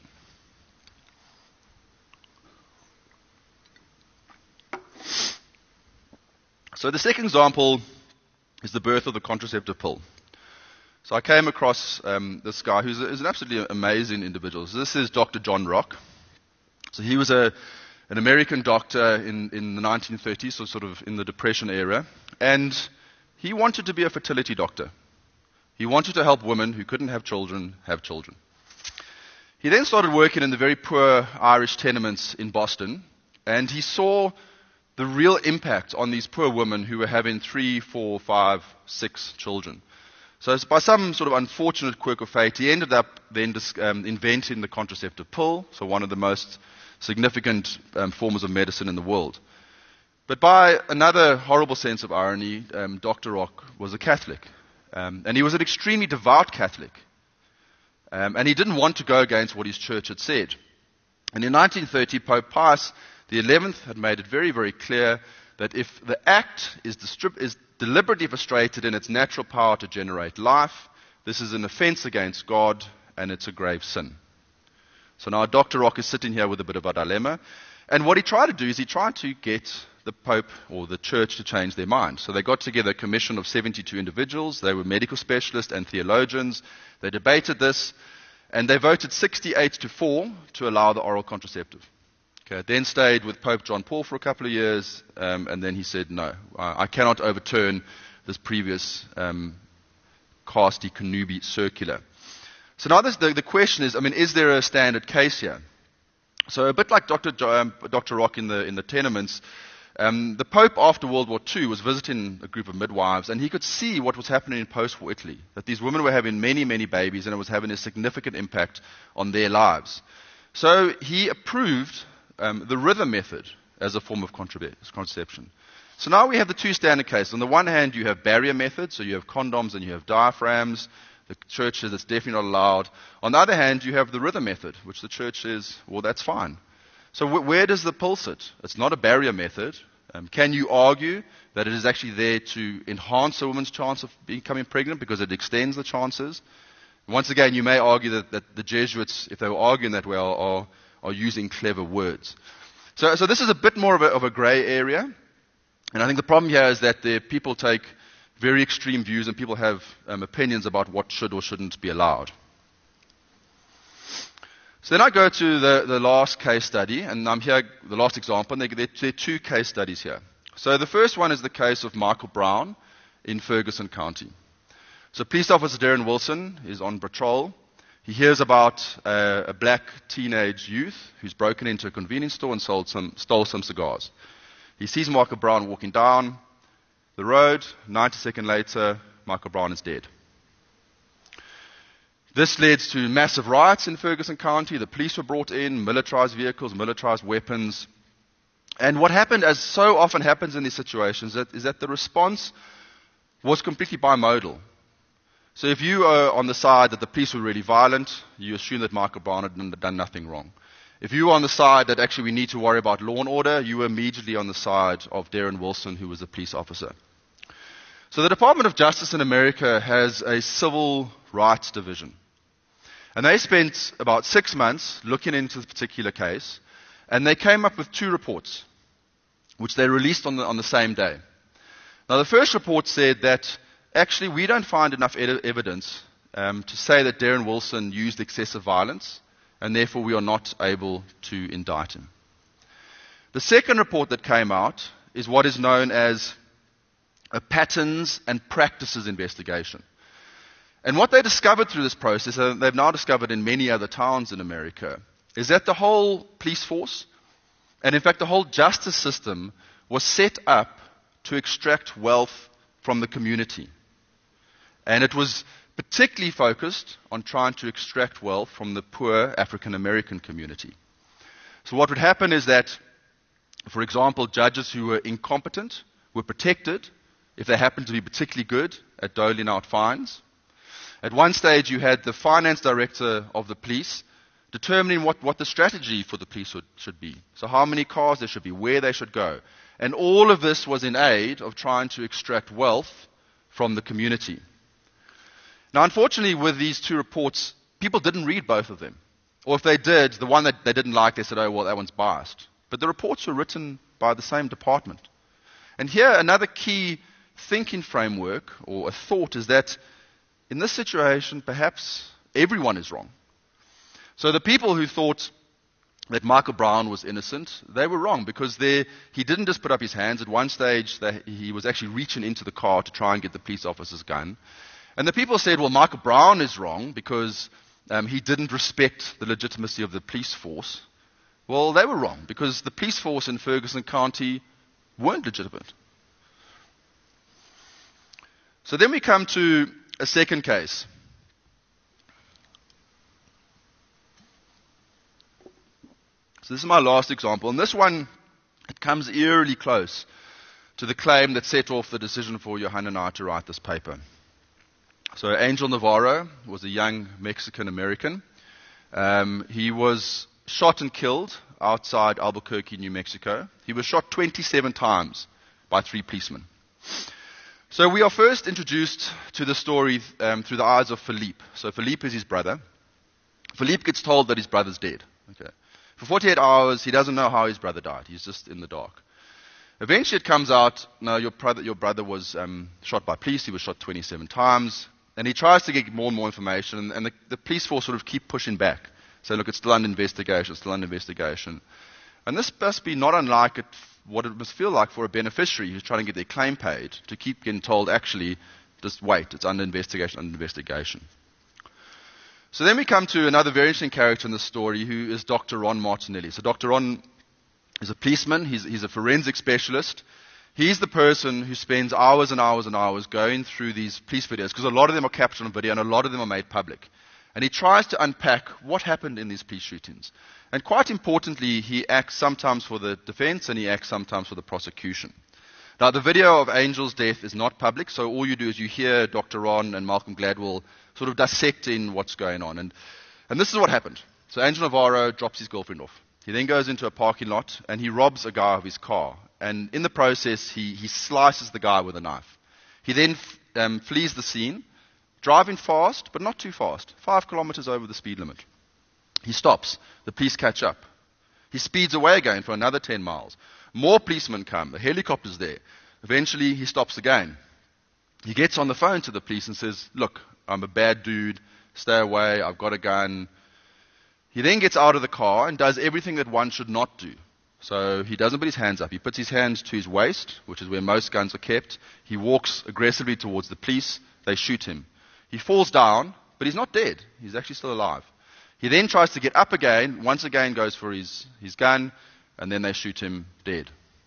So the second example is the birth of the contraceptive pill. So I came across this guy who's an absolutely amazing individual. So this is Dr. John Rock. So he was an American doctor in the 1930s, so sort of in the Depression era. And he wanted to be a fertility doctor. He wanted to help women who couldn't have children have children. He then started working in the very poor Irish tenements in Boston. And he saw the real impact on these poor women who were having 3, 4, 5, 6 children. So by some sort of unfortunate quirk of fate, he ended up then inventing the contraceptive pill, so one of the most significant forms of medicine in the world. But by another horrible sense of irony, Dr. Rock was a Catholic. And he was an extremely devout Catholic. And he didn't want to go against what his church had said. And in 1930, Pope Pius XI had made it very, very clear that if the act is deliberately frustrated in its natural power to generate life, this is an offense against God and it's a grave sin. So now Dr. Rock is sitting here with a bit of a dilemma. And what he tried to do is he tried to get the Pope or the church to change their mind. So they got together a commission of 72 individuals. They were medical specialists and theologians. They debated this and they voted 68-4 to allow the oral contraceptive. Okay, then stayed with Pope John Paul for a couple of years, and then he said, no, I cannot overturn this previous Casti Connubii circular. So now the question is there a standard case here? So a bit like Dr. Rock in the tenements, the Pope after World War II was visiting a group of midwives, and he could see what was happening in post-war Italy, that these women were having many, many babies, and it was having a significant impact on their lives. So he approved the rhythm method as a form of contraception. So now we have the two standard cases. On the one hand, you have barrier methods, so you have condoms and you have diaphragms. The church says it's definitely not allowed. On the other hand, you have the rhythm method, which the church says, well, that's fine. So where does the pill sit? It's not a barrier method. Can you argue that it is actually there to enhance a woman's chance of becoming pregnant because it extends the chances? Once again, you may argue that the Jesuits, if they were arguing that way, are using clever words. So this is a bit more of a gray area. And I think the problem here is that people take very extreme views and people have opinions about what should or shouldn't be allowed. So then I go to the last case study, and I'm here, the last example, and there are two case studies here. So the first one is the case of Michael Brown in Ferguson County. So police officer Darren Wilson is on patrol. He hears about a black teenage youth who's broken into a convenience store and stole some cigars. He sees Michael Brown walking down the road. 90 seconds later, Michael Brown is dead. This led to massive riots in Ferguson County. The police were brought in, militarized vehicles, militarized weapons. And what happened, as so often happens in these situations, is that the response was completely bimodal. So if you are on the side that the police were really violent, you assume that Michael Brown had done nothing wrong. If you were on the side that actually we need to worry about law and order, you were immediately on the side of Darren Wilson, who was a police officer. So the Department of Justice in America has a civil rights division. And they spent about 6 months looking into this particular case, and they came up with 2 reports, which they released on the same day. Now, the first report said that actually we don't find enough evidence to say that Darren Wilson used excessive violence, and therefore we are not able to indict him. The second report that came out is what is known as a patterns and practices investigation. And what they discovered through this process, and they've now discovered in many other towns in America, is that the whole police force, and in fact the whole justice system, was set up to extract wealth from the community. And it was particularly focused on trying to extract wealth from the poor African American community. So what would happen is that, for example, judges who were incompetent were protected if they happened to be particularly good at doling out fines. At one stage, you had the finance director of the police determining what the strategy for the police should be. So how many cars there should be, where they should go. And all of this was in aid of trying to extract wealth from the community. Now, unfortunately, with these 2 reports, people didn't read both of them. Or if they did, the one that they didn't like, they said, oh, well, that one's biased. But the reports were written by the same department. And here, another key thinking framework, or a thought, is that in this situation, perhaps everyone is wrong. So the people who thought that Michael Brown was innocent, they were wrong, because he didn't just put up his hands. At one stage, he was actually reaching into the car to try and get the police officer's gun. And the people said, well, Michael Brown is wrong because he didn't respect the legitimacy of the police force. Well, they were wrong, because the police force in Ferguson County weren't legitimate. So then we come to a second case. So this is my last example. And this one, it comes eerily close to the claim that set off the decision for Johan and I to write this paper. So Angel Navarro was a young Mexican-American. He was shot and killed outside Albuquerque, New Mexico. He was shot 27 times by 3 policemen. So we are first introduced to the story through the eyes of Philippe. So Philippe is his brother. Philippe gets told that his brother's dead. Okay. For 48 hours, he doesn't know how his brother died. He's just in the dark. Eventually it comes out, no, your brother was shot by police. He was shot 27 times. And he tries to get more and more information, and the police force sort of keep pushing back. So look, it's still under investigation, And this must be not unlike what it must feel like for a beneficiary who's trying to get their claim paid, to keep getting told, actually, just wait, it's under investigation. So then we come to another very interesting character in the story, who is Dr. Ron Martinelli. So Dr. Ron is a policeman, he's a forensic specialist. He's the person who spends hours and hours and hours going through these police videos, because a lot of them are captured on video and a lot of them are made public. And he tries to unpack what happened in these police shootings. And quite importantly, he acts sometimes for the defense and he acts sometimes for the prosecution. Now, the video of Angel's death is not public, so all you do is you hear Dr. Ron and Malcolm Gladwell sort of dissecting what's going on. And this is what happened. So Angel Navarro drops his girlfriend off. He then goes into a parking lot and he robs a guy of his car. And in the process, he slices the guy with a knife. He then flees the scene, driving fast, but not too fast, 5 kilometers over the speed limit. He stops. The police catch up. He speeds away again for another 10 miles. More policemen come. A helicopter's there. Eventually, he stops again. He gets on the phone to the police and says, look, I'm a bad dude. Stay away. I've got a gun. He then gets out of the car and does everything that one should not do. So he doesn't put his hands up. He puts his hands to his waist, which is where most guns are kept. He walks aggressively towards the police. They shoot him. He falls down, but he's not dead. He's actually still alive. He then tries to get up again, once again goes for his gun, and then they shoot him dead.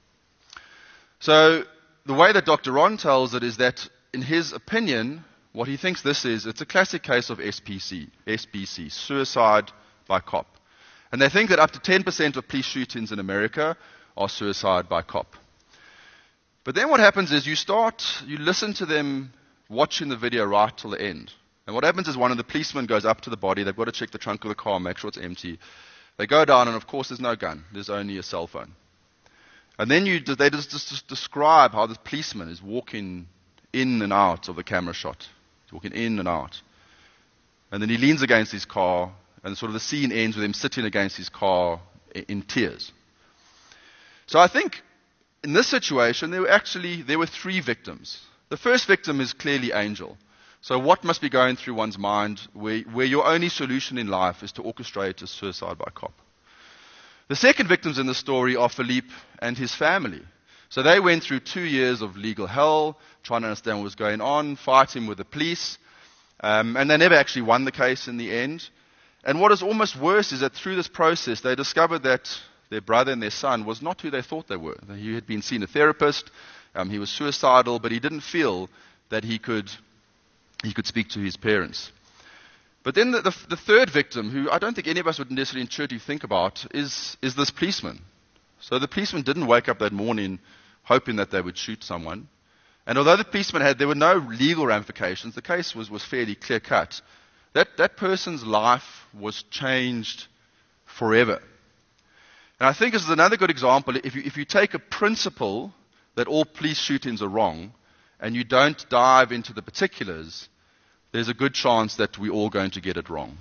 So the way that Dr. Ron tells it is that, in his opinion, what he thinks this is, it's a classic case of SBC, suicide by cop. And they think that up to 10% of police shootings in America are suicide by cop. But then what happens is you listen to them watching the video right till the end. And what happens is one of the policemen goes up to the body. They've got to check the trunk of the car, make sure it's empty. They go down, and of course there's no gun. There's only a cell phone. And then they just describe how the policeman is walking in and out of the camera shot. He's walking in and out. And then he leans against his car, and sort of the scene ends with him sitting against his car in tears. So I think in this situation, there were 3 victims. The first victim is clearly Angel. So what must be going through one's mind where your only solution in life is to orchestrate a suicide by cop? The second victims in the story are Philippe and his family. So they went through 2 years of legal hell, trying to understand what was going on, fighting with the police, and they never actually won the case in the end. And what is almost worse is that through this process, they discovered that their brother and their son was not who they thought they were. He had been seen a therapist, he was suicidal, but he didn't feel that he could speak to his parents. But then the third victim, who I don't think any of us would necessarily intuitively think about, is this policeman. So the policeman didn't wake up that morning hoping that they would shoot someone. And although the policeman there were no legal ramifications, the case was fairly clear-cut. That person's life was changed forever. And I think this is another good example. If you take a principle that all police shootings are wrong, and you don't dive into the particulars, there's a good chance that we're all going to get it wrong.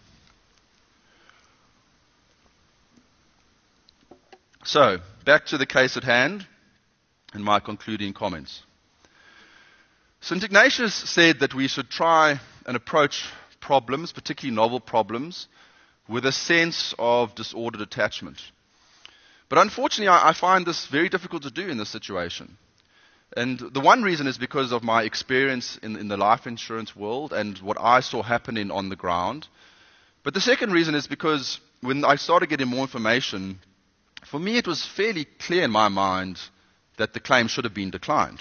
So, back to the case at hand and my concluding comments. St. Ignatius said that we should try and approach problems, particularly novel problems, with a sense of disordered attachment. But unfortunately, I find this very difficult to do in this situation. And the one reason is because of my experience in the life insurance world and what I saw happening on the ground. But the second reason is because when I started getting more information, for me it was fairly clear in my mind that the claim should have been declined.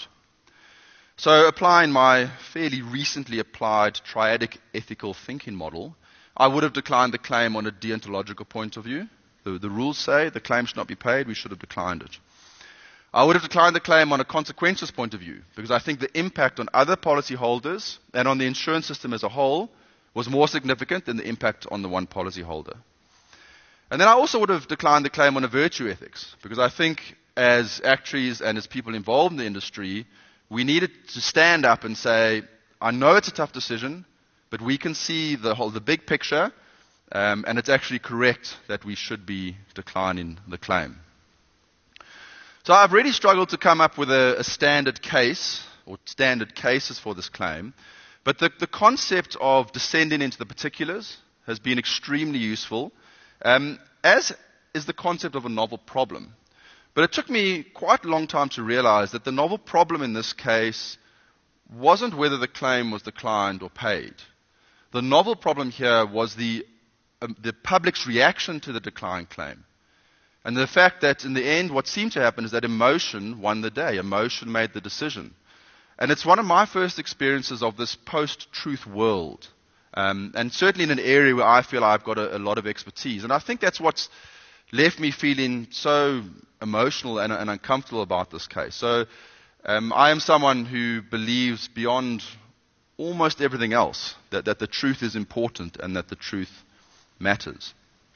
So applying my fairly recently applied triadic ethical thinking model, I would have declined the claim on a deontological point of view. The rules say the claim should not be paid, we should have declined it. I would have declined the claim on a consequentialist point of view, because I think the impact on other policyholders and on the insurance system as a whole was more significant than the impact on the one policyholder. And then I also would have declined the claim on a virtue ethics, because I think as actuaries and as people involved in the industry, we needed to stand up and say, I know it's a tough decision, but we can see the big picture, and it's actually correct that we should be declining the claim. So I've really struggled to come up with a standard case, or standard cases for this claim, but the concept of descending into the particulars has been extremely useful, as is the concept of a novel problem. But it took me quite a long time to realize that the novel problem in this case wasn't whether the claim was declined or paid. The novel problem here was the public's reaction to the declined claim. And the fact that in the end what seemed to happen is that emotion won the day. Emotion made the decision. And it's one of my first experiences of this post-truth world. And certainly in an area where I feel I've got a lot of expertise. And I think that's what's left me feeling so emotional and uncomfortable about this case. So I am someone who believes beyond almost everything else that the truth is important and that the truth matters.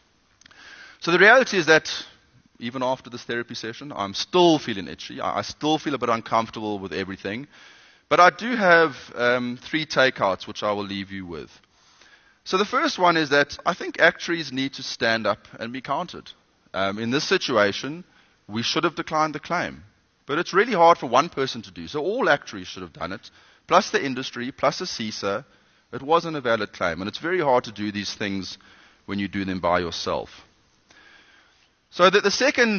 So the reality is that even after this therapy session, I'm still feeling itchy. I still feel a bit uncomfortable with everything. But I do have 3 takeouts which I will leave you with. So the first one is that I think actuaries need to stand up and be counted. In this situation, we should have declined the claim. But it's really hard for one person to do. So all actuaries should have done it, plus the industry, plus a CISA. It wasn't a valid claim. And it's very hard to do these things when you do them by yourself. So the second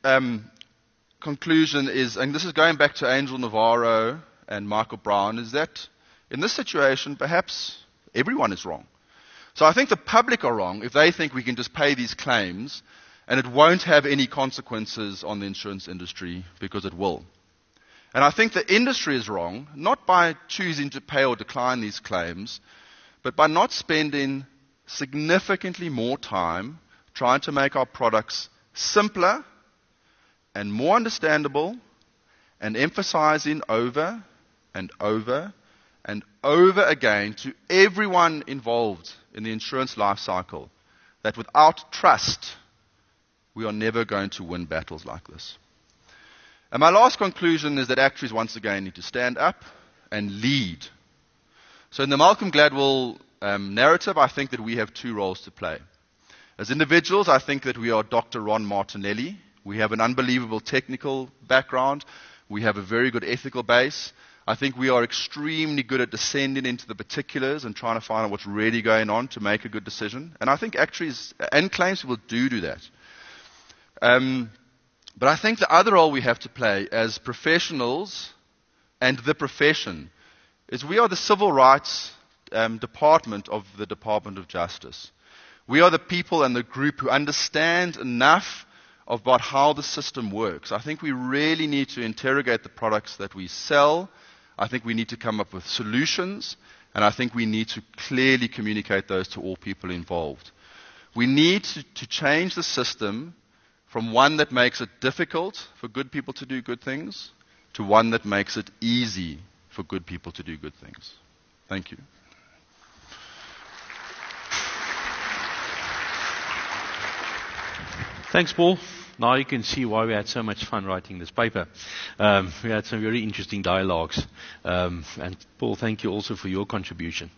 conclusion is, and this is going back to Angel Navarro and Michael Brown, is that in this situation, perhaps everyone is wrong. So I think the public are wrong if they think we can just pay these claims and it won't have any consequences on the insurance industry, because it will. And I think the industry is wrong, not by choosing to pay or decline these claims, but by not spending significantly more time trying to make our products simpler and more understandable, and emphasizing over and over and over again to everyone involved in the insurance life cycle that without trust, we are never going to win battles like this. And my last conclusion is that actuaries once again need to stand up and lead. So in the Malcolm Gladwell narrative, I think that we have two roles to play. As individuals, I think that we are Dr. Ron Martinelli. We have an unbelievable technical background. We have a very good ethical base. I think we are extremely good at descending into the particulars and trying to find out what's really going on to make a good decision. And I think actuaries and claims people do that. But I think the other role we have to play as professionals and the profession is we are the civil rights department of the Department of Justice. We are the people and the group who understand enough about how the system works. I think we really need to interrogate the products that we sell. I think we need to come up with solutions, and I think we need to clearly communicate those to all people involved. We need to change the system from one that makes it difficult for good people to do good things to one that makes it easy for good people to do good things. Thank you. Thanks, Paul. Now you can see why we had so much fun writing this paper. We had some very interesting dialogues. And Paul, thank you also for your contribution.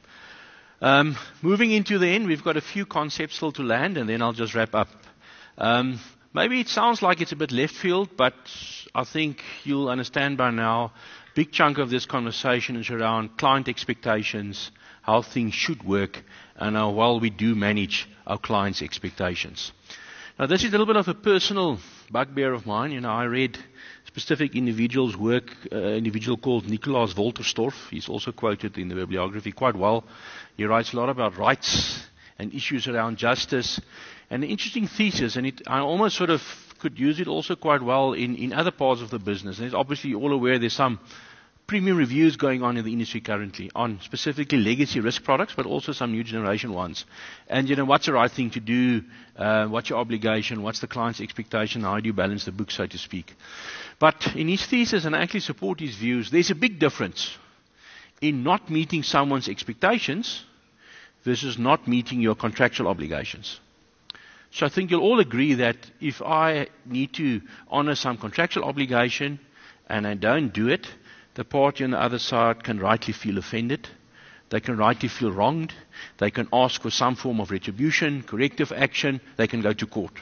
Moving into the end, we've got a few concepts still to land, and then I'll just wrap up. Maybe it sounds like it's a bit left field, but I think you'll understand by now, a big chunk of this conversation is around client expectations, how things should work, and how well we do manage our clients' expectations. Now, this is a little bit of a personal bugbear of mine. I read specific individual's work, individual called Nicolaas Wolterstorff. He's also quoted in the bibliography quite well. He writes a lot about rights and issues around justice. And an interesting thesis, and I almost sort of could use it also quite well in other parts of the business. And it's obviously all aware there's some premium reviews going on in the industry currently on specifically legacy risk products, but also some new generation ones. And, what's the right thing to do? What's your obligation? What's the client's expectation? How do you balance the book, so to speak? But in his thesis, and I actually support his views, there's a big difference in not meeting someone's expectations versus not meeting your contractual obligations. So I think you'll all agree that if I need to honor some contractual obligation and I don't do it, the party on the other side can rightly feel offended. They can rightly feel wronged. They can ask for some form of retribution, corrective action. They can go to court.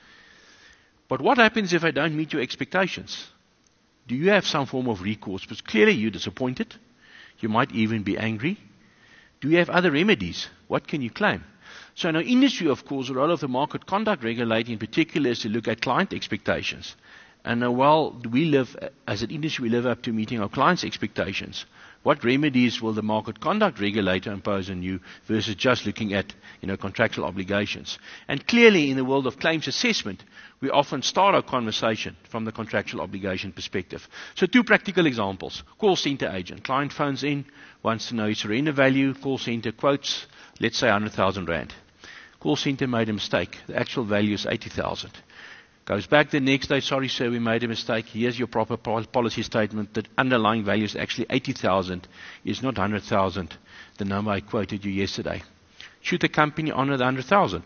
But what happens if I don't meet your expectations? Do you have some form of recourse? Because clearly you're disappointed. You might even be angry. Do you have other remedies? What can you claim? So in our industry, of course, the role of the market conduct regulator in particular is to look at client expectations. And while we live, as an industry, we live up to meeting our clients' expectations, what remedies will the market conduct regulator impose on you versus just looking at, contractual obligations? And clearly, in the world of claims assessment, we often start our conversation from the contractual obligation perspective. So 2 practical examples. Call center agent. Client phones in, wants to know his surrender value. Call center quotes, let's say 100,000 rand. Call center made a mistake. The actual value is 80,000. Goes back the next day, sorry sir, we made a mistake. Here's your proper policy statement. The underlying value is actually 80,000. It's not 100,000, the number I quoted you yesterday. Should the company honor the 100,000?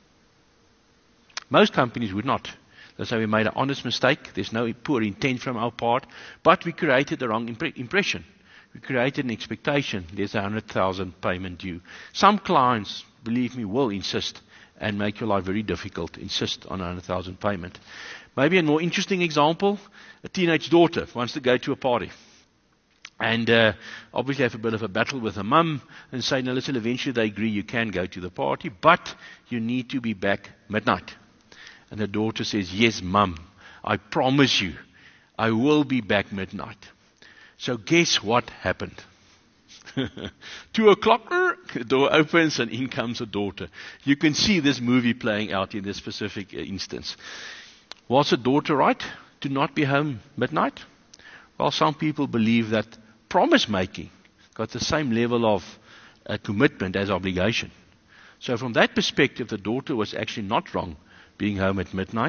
Most companies would not. They say we made an honest mistake. There's no poor intent from our part, but we created the wrong impression. We created an expectation. There's a 100,000 payment due. Some clients, believe me, will insist and make your life very difficult, insist on a 100,000 payment. Maybe a more interesting example, a teenage daughter wants to go to a party. And obviously have a bit of a battle with her mum and say, no, listen, eventually they agree you can go to the party, but you need to be back midnight. And the daughter says, yes, mum, I promise you, I will be back midnight. So guess what happened? 2 o'clock, the door opens and in comes a daughter. You can see this movie playing out in this specific instance. Was the daughter right to not be home midnight? Well, some people believe that promise making got the same level of commitment as obligation. So from that perspective, the daughter was actually not wrong being home at midnight.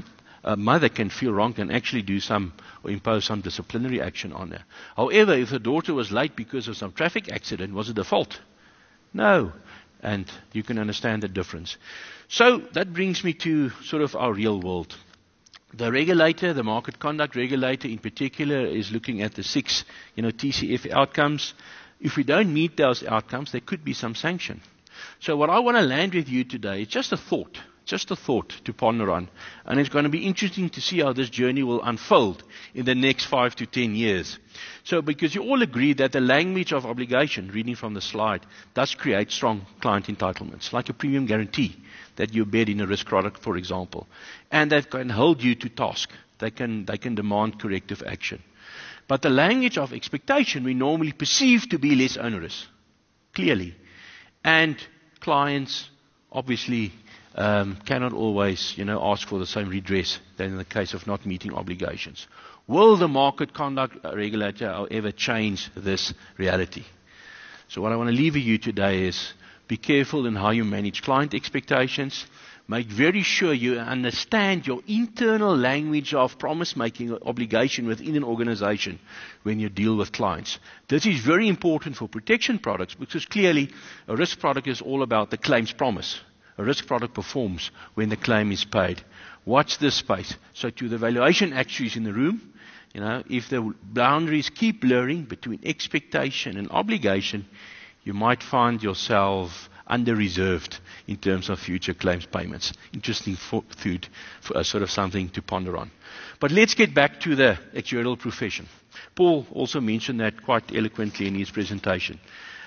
mother can feel wrong and actually do some or impose some disciplinary action on her. However, if the daughter was late because of some traffic accident, was it the fault? No. And you can understand the difference. So that brings me to sort of our real world. The regulator, the market conduct regulator in particular, is looking at the 6, TCF outcomes. If we don't meet those outcomes, there could be some sanction. So what I want to land with you today is just a thought to ponder on. And it's going to be interesting to see how this journey will unfold in the next 5 to 10 years. So because you all agree that the language of obligation, reading from the slide, does create strong client entitlements, like a premium guarantee that you embed in a risk product, for example. And that can hold you to task. They can demand corrective action. But the language of expectation we normally perceive to be less onerous, clearly. And clients obviously cannot always, ask for the same redress than in the case of not meeting obligations. Will the market conduct regulator, however, change this reality? So what I want to leave with you today is be careful in how you manage client expectations. Make very sure you understand your internal language of promise-making or obligation within an organization when you deal with clients. This is very important for protection products because clearly a risk product is all about the claims promise. A risk product performs when the claim is paid. Watch this space. So to the valuation actuaries in the room, if the boundaries keep blurring between expectation and obligation, you might find yourself under-reserved in terms of future claims payments. Interesting food, for sort of something to ponder on. But let's get back to the actuarial profession. Paul also mentioned that quite eloquently in his presentation.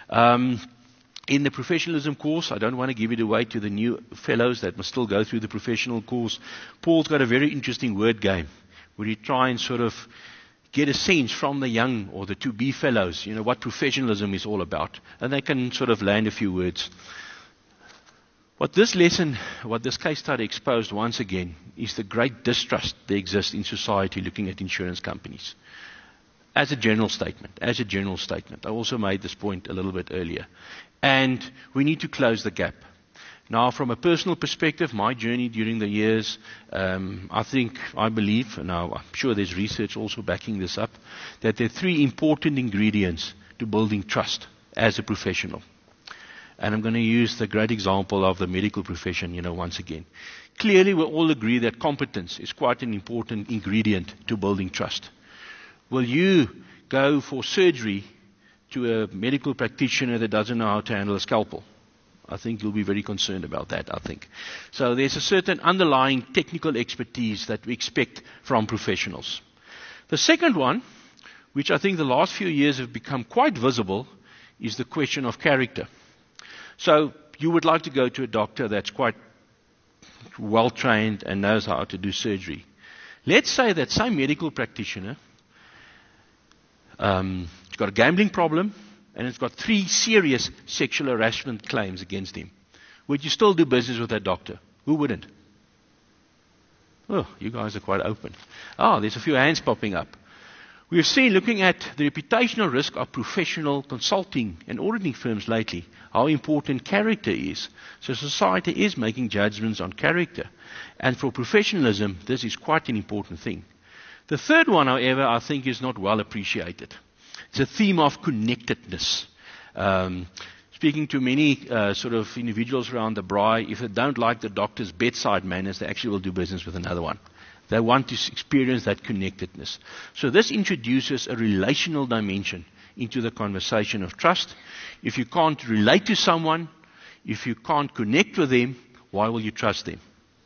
In the professionalism course, I don't want to give it away to the new fellows that must still go through the professional course. Paul's got a very interesting word game where he try and sort of get a sense from the young or the to-be fellows, what professionalism is all about. And they can sort of land a few words. What this case study exposed once again is the great distrust that exists in society looking at insurance companies. As a general statement. I also made this point a little bit earlier. And we need to close the gap. Now, from a personal perspective, my journey during the years, I believe, and I'm sure there's research also backing this up, that there are 3 important ingredients to building trust as a professional. And I'm going to use the great example of the medical profession, once again. Clearly, we all agree that competence is quite an important ingredient to building trust. Will you go for surgery to a medical practitioner that doesn't know how to handle a scalpel? I think you'll be very concerned about that, I think. So there's a certain underlying technical expertise that we expect from professionals. The second one, which I think the last few years have become quite visible, is the question of character. So you would like to go to a doctor that's quite well trained and knows how to do surgery. Let's say that same medical practitioner has got a gambling problem and it's got 3 serious sexual harassment claims against him. Would you still do business with that doctor? Who wouldn't? Oh, you guys are quite open. There's a few hands popping up. We've seen, looking at the reputational risk of professional consulting and auditing firms lately, how important character is. So society is making judgments on character. And for professionalism, this is quite an important thing. The third one, however, I think is not well appreciated. It's a theme of connectedness. Speaking to many sort of individuals around the braai, if they don't like the doctor's bedside manners, they actually will do business with another one. They want to experience that connectedness. So this introduces a relational dimension into the conversation of trust. If you can't relate to someone, if you can't connect with them, why will you trust them?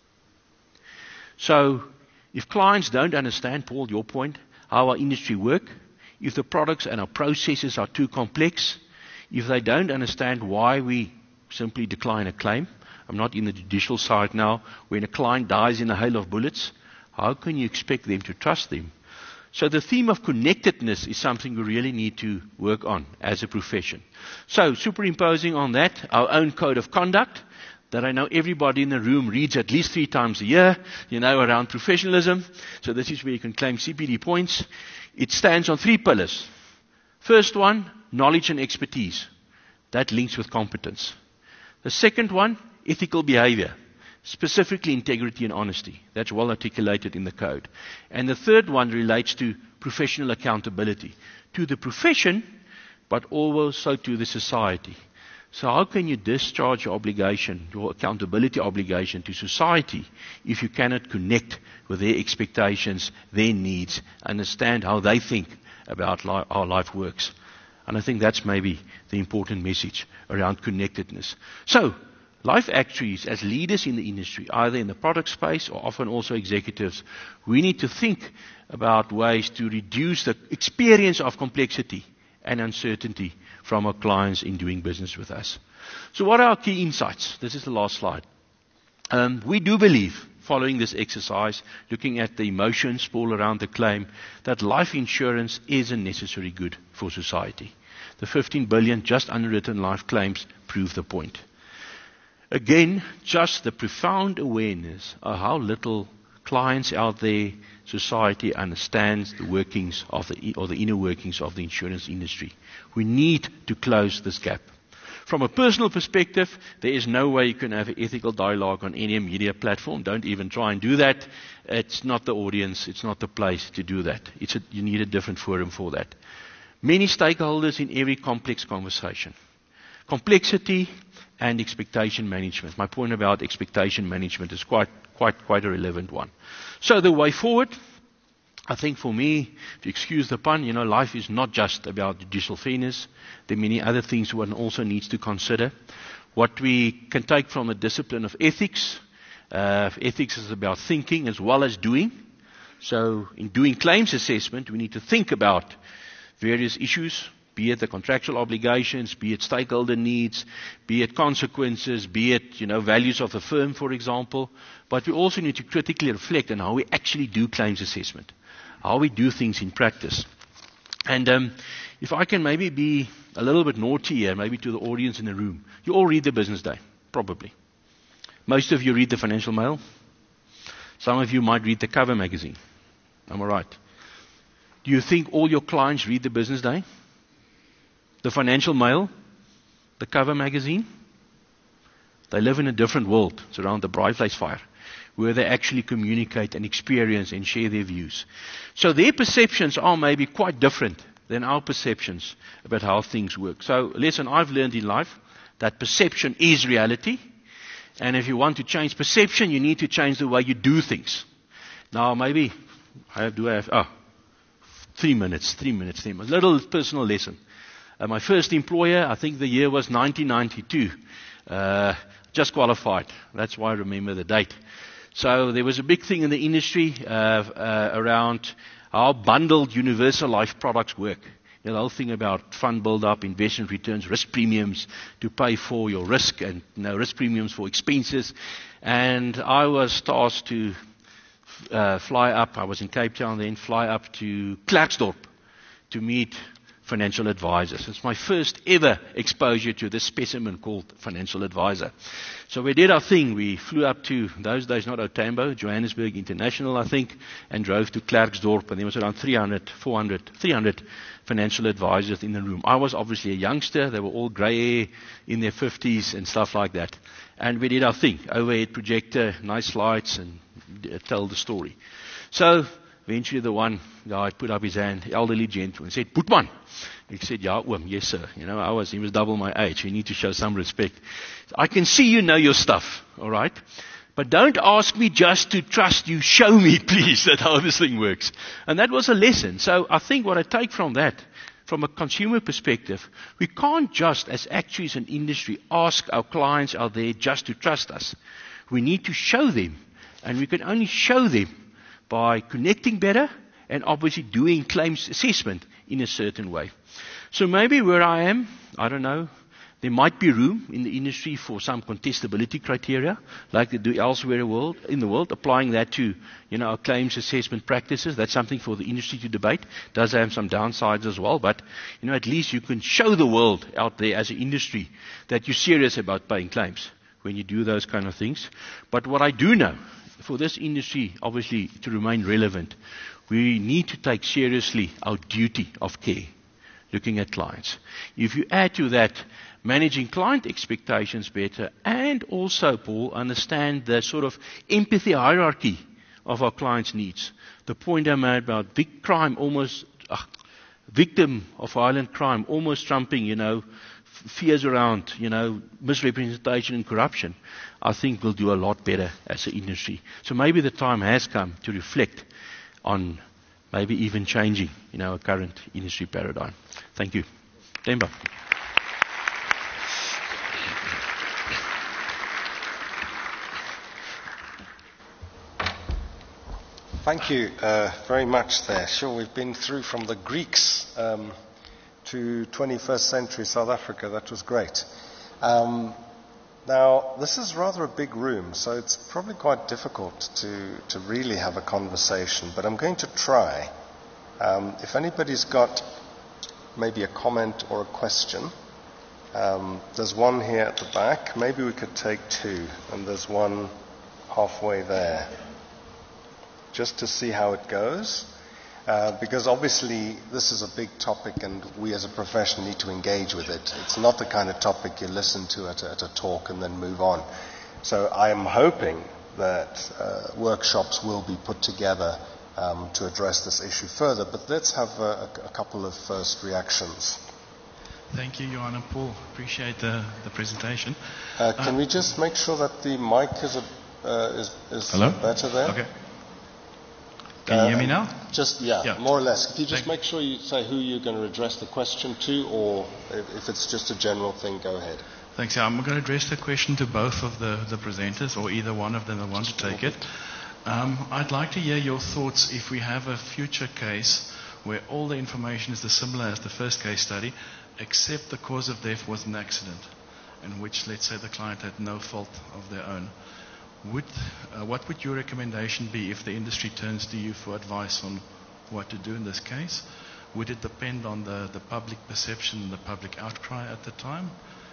So if clients don't understand, Paul, your point, how our industry work, if the products and our processes are too complex, if they don't understand why we simply decline a claim, I'm not in the judicial side now, when a client dies in a hail of bullets, how can you expect them to trust them? So the theme of connectedness is something we really need to work on as a profession. So superimposing on that, our own code of conduct, that I know everybody in the room reads at least 3 times a year, around professionalism. So this is where you can claim CPD points. It stands on 3 pillars. First one, knowledge and expertise. That links with competence. The second one, ethical behavior. specifically integrity and honesty. That's well articulated in the code. And the third one relates to professional accountability, to the profession, but also to the society. So how can you discharge your obligation, your accountability obligation to society, if you cannot connect with their expectations, their needs, understand how they think about how life works? And I think that's maybe the important message around connectedness. So, life actuaries, as leaders in the industry, either in the product space or often also executives, we need to think about ways to reduce the experience of complexity and uncertainty from our clients in doing business with us. So what are our key insights? This is the last slide. We do believe, following this exercise, looking at the emotions all around the claim, that life insurance is a necessary good for society. The 15 billion just underwritten life claims prove the point. Again, just the profound awareness of how little clients out there, society understands the workings of the inner workings of the insurance industry. We need to close this gap. From a personal perspective, there is no way you can have an ethical dialogue on any media platform. Don't even try and do that. It's not the audience, it's not the place to do that. You need a different forum for that. Many stakeholders in every complex conversation. Complexity and expectation management. My point about expectation management is quite a relevant one. So the way forward, I think for me, if you excuse the pun, life is not just about judicial fairness. There are many other things one also needs to consider. What we can take from the discipline of ethics. Ethics is about thinking as well as doing. So in doing claims assessment, we need to think about various issues, be it the contractual obligations, be it stakeholder needs, be it consequences, be it, values of the firm, for example. But we also need to critically reflect on how we actually do claims assessment, how we do things in practice. And if I can maybe be a little bit naughty here, maybe to the audience in the room, you all read the Business Day, probably. Most of you read the Financial Mail. Some of you might read the Cover magazine. Am I right? Do you think all your clients read the Business Day? The Financial Mail? The Cover magazine? They live in a different world. It's around the Braaivleis fire, where they actually communicate and experience and share their views. So their perceptions are maybe quite different than our perceptions about how things work. So, lesson I've learned in life, that perception is reality. And if you want to change perception, you need to change the way you do things. Now, maybe, I have 3 minutes. A little personal lesson. My first employer, I think the year was 1992. Just qualified. That's why I remember the date. So there was a big thing in the industry around how bundled universal life products work. The whole thing about fund build-up, investment returns, risk premiums to pay for your risk, and risk premiums for expenses. And I was tasked to fly up. I was in Cape Town then, fly up to Klerksdorp to meet financial advisors. It's my first ever exposure to this specimen called financial advisor. So we did our thing. We flew up to, those days not Otambo, Johannesburg International, I think, and drove to Klerksdorp, and there was around 300 financial advisors in the room. I was obviously a youngster. They were all grey hair in their 50s and stuff like that. And we did our thing. Overhead projector, nice lights, and tell the story. So eventually the one guy put up his hand, elderly gentleman, and said, "Boetman." He said, "Yeah, oom, yes sir." He was double my age. You need to show some respect. "I can see you know your stuff, all right? But don't ask me just to trust you. Show me, please, that how this thing works." And that was a lesson. So I think what I take from that, from a consumer perspective, we can't just, as actuaries and industry, ask our clients out there just to trust us. We need to show them. And we can only show them by connecting better and obviously doing claims assessment in a certain way. So maybe where I am, I don't know, there might be room in the industry for some contestability criteria, like they do elsewhere in the world, applying that to, our claims assessment practices. That's something for the industry to debate. Does have some downsides as well, but, at least you can show the world out there as an industry that you're serious about paying claims when you do those kind of things. But what I do know, for this industry, obviously, to remain relevant, we need to take seriously our duty of care, looking at clients. If you add to that managing client expectations better, and also, Paul, understand the sort of empathy hierarchy of our clients' needs. The point I made about victim of violent crime almost trumping, fears around, misrepresentation and corruption, I think we'll do a lot better as an industry. So maybe the time has come to reflect on maybe even changing, our current industry paradigm. Thank you. Themba. Thank you very much there. Sure, we've been through from the Greeks to 21st century South Africa. That was great. Now, this is rather a big room, so it's probably quite difficult to really have a conversation, but I'm going to try. If anybody's got maybe a comment or a question, there's one here at the back. Maybe we could take two, and there's one halfway there, just to see how it goes. Because obviously this is a big topic and we as a profession need to engage with it. It's not the kind of topic you listen to at a talk and then move on. So I am hoping that workshops will be put together to address this issue further. But let's have a couple of first reactions. Thank you, Johan and Paul. Appreciate the presentation. Can we just make sure that the mic is Hello? better there? Okay. Can you hear me now? Yeah, more or less. If you just make sure you say who you're going to address the question to, or if it's just a general thing, go ahead. Thanks. Yeah, I'm going to address the question to both of the presenters, or either one of them that wants to take it. I'd like to hear your thoughts if we have a future case where all the information is similar as the first case study, except the cause of death was an accident, in which, let's say, the client had no fault of their own. What would your recommendation be if the industry turns to you for advice on what to do in this case? Would it depend on the public perception, the public outcry at the time?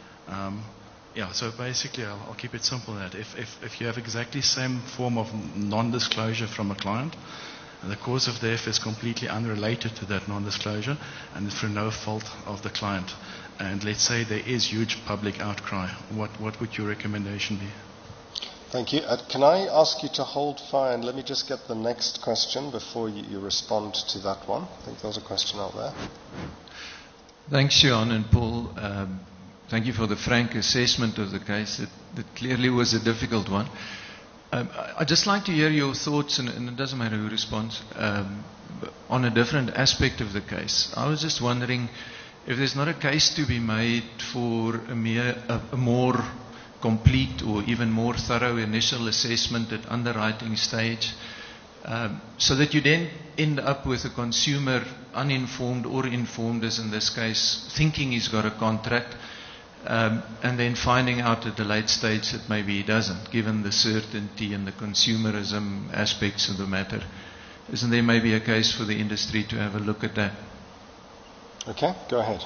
So basically I'll keep it simple that if you have exactly the same form of non-disclosure from a client, and the cause of death is completely unrelated to that non-disclosure and it's through no fault of the client, and let's say there is huge public outcry, what would your recommendation be? Thank you. Can I ask you to hold fire and let me just get the next question before you respond to that one? I think there was a question out there. Thanks, Johan and Paul. Thank you for the frank assessment of the case. It clearly was a difficult one. I'd just like to hear your thoughts, and it doesn't matter who responds, on a different aspect of the case. I was just wondering if there's not a case to be made for a more complete or even more thorough initial assessment at underwriting stage, so that you then end up with a consumer uninformed or informed, as in this case, thinking he's got a contract, and then finding out at a late stage that maybe he doesn't, given the certainty and the consumerism aspects of the matter. Isn't there maybe a case for the industry to have a look at that? Okay, go ahead.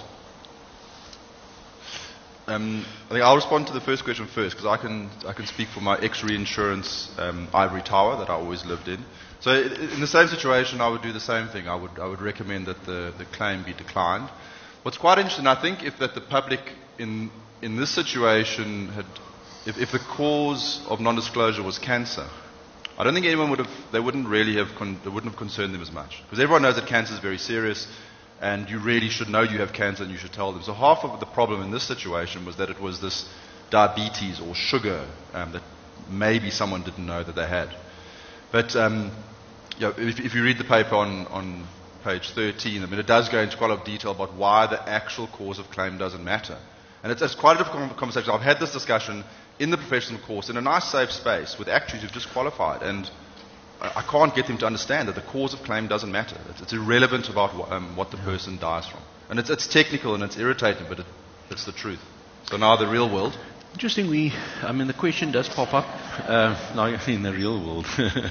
I think I'll respond to the first question first, because I can speak for my ex-reinsurance ivory tower that I always lived in. So in the same situation, I would do the same thing. I would recommend that the claim be declined. What's quite interesting, I think, if that the public in this situation if the cause of non-disclosure was cancer, I don't think anyone wouldn't have concerned them as much, because everyone knows that cancer is very serious. And you really should know you have cancer and you should tell them. So half of the problem in this situation was that it was this diabetes or sugar that maybe someone didn't know that they had. But if you read the paper on page 13, it does go into quite a lot of detail about why the actual cause of claim doesn't matter. And it's quite a difficult conversation. I've had this discussion in the professional course in a nice safe space with actuaries who've just qualified, and I can't get them to understand that the cause of claim doesn't matter. It's irrelevant about what the person dies from. And it's technical and it's irritating, but it's the truth. So now the real world. Interesting, the question does pop up, in the real world.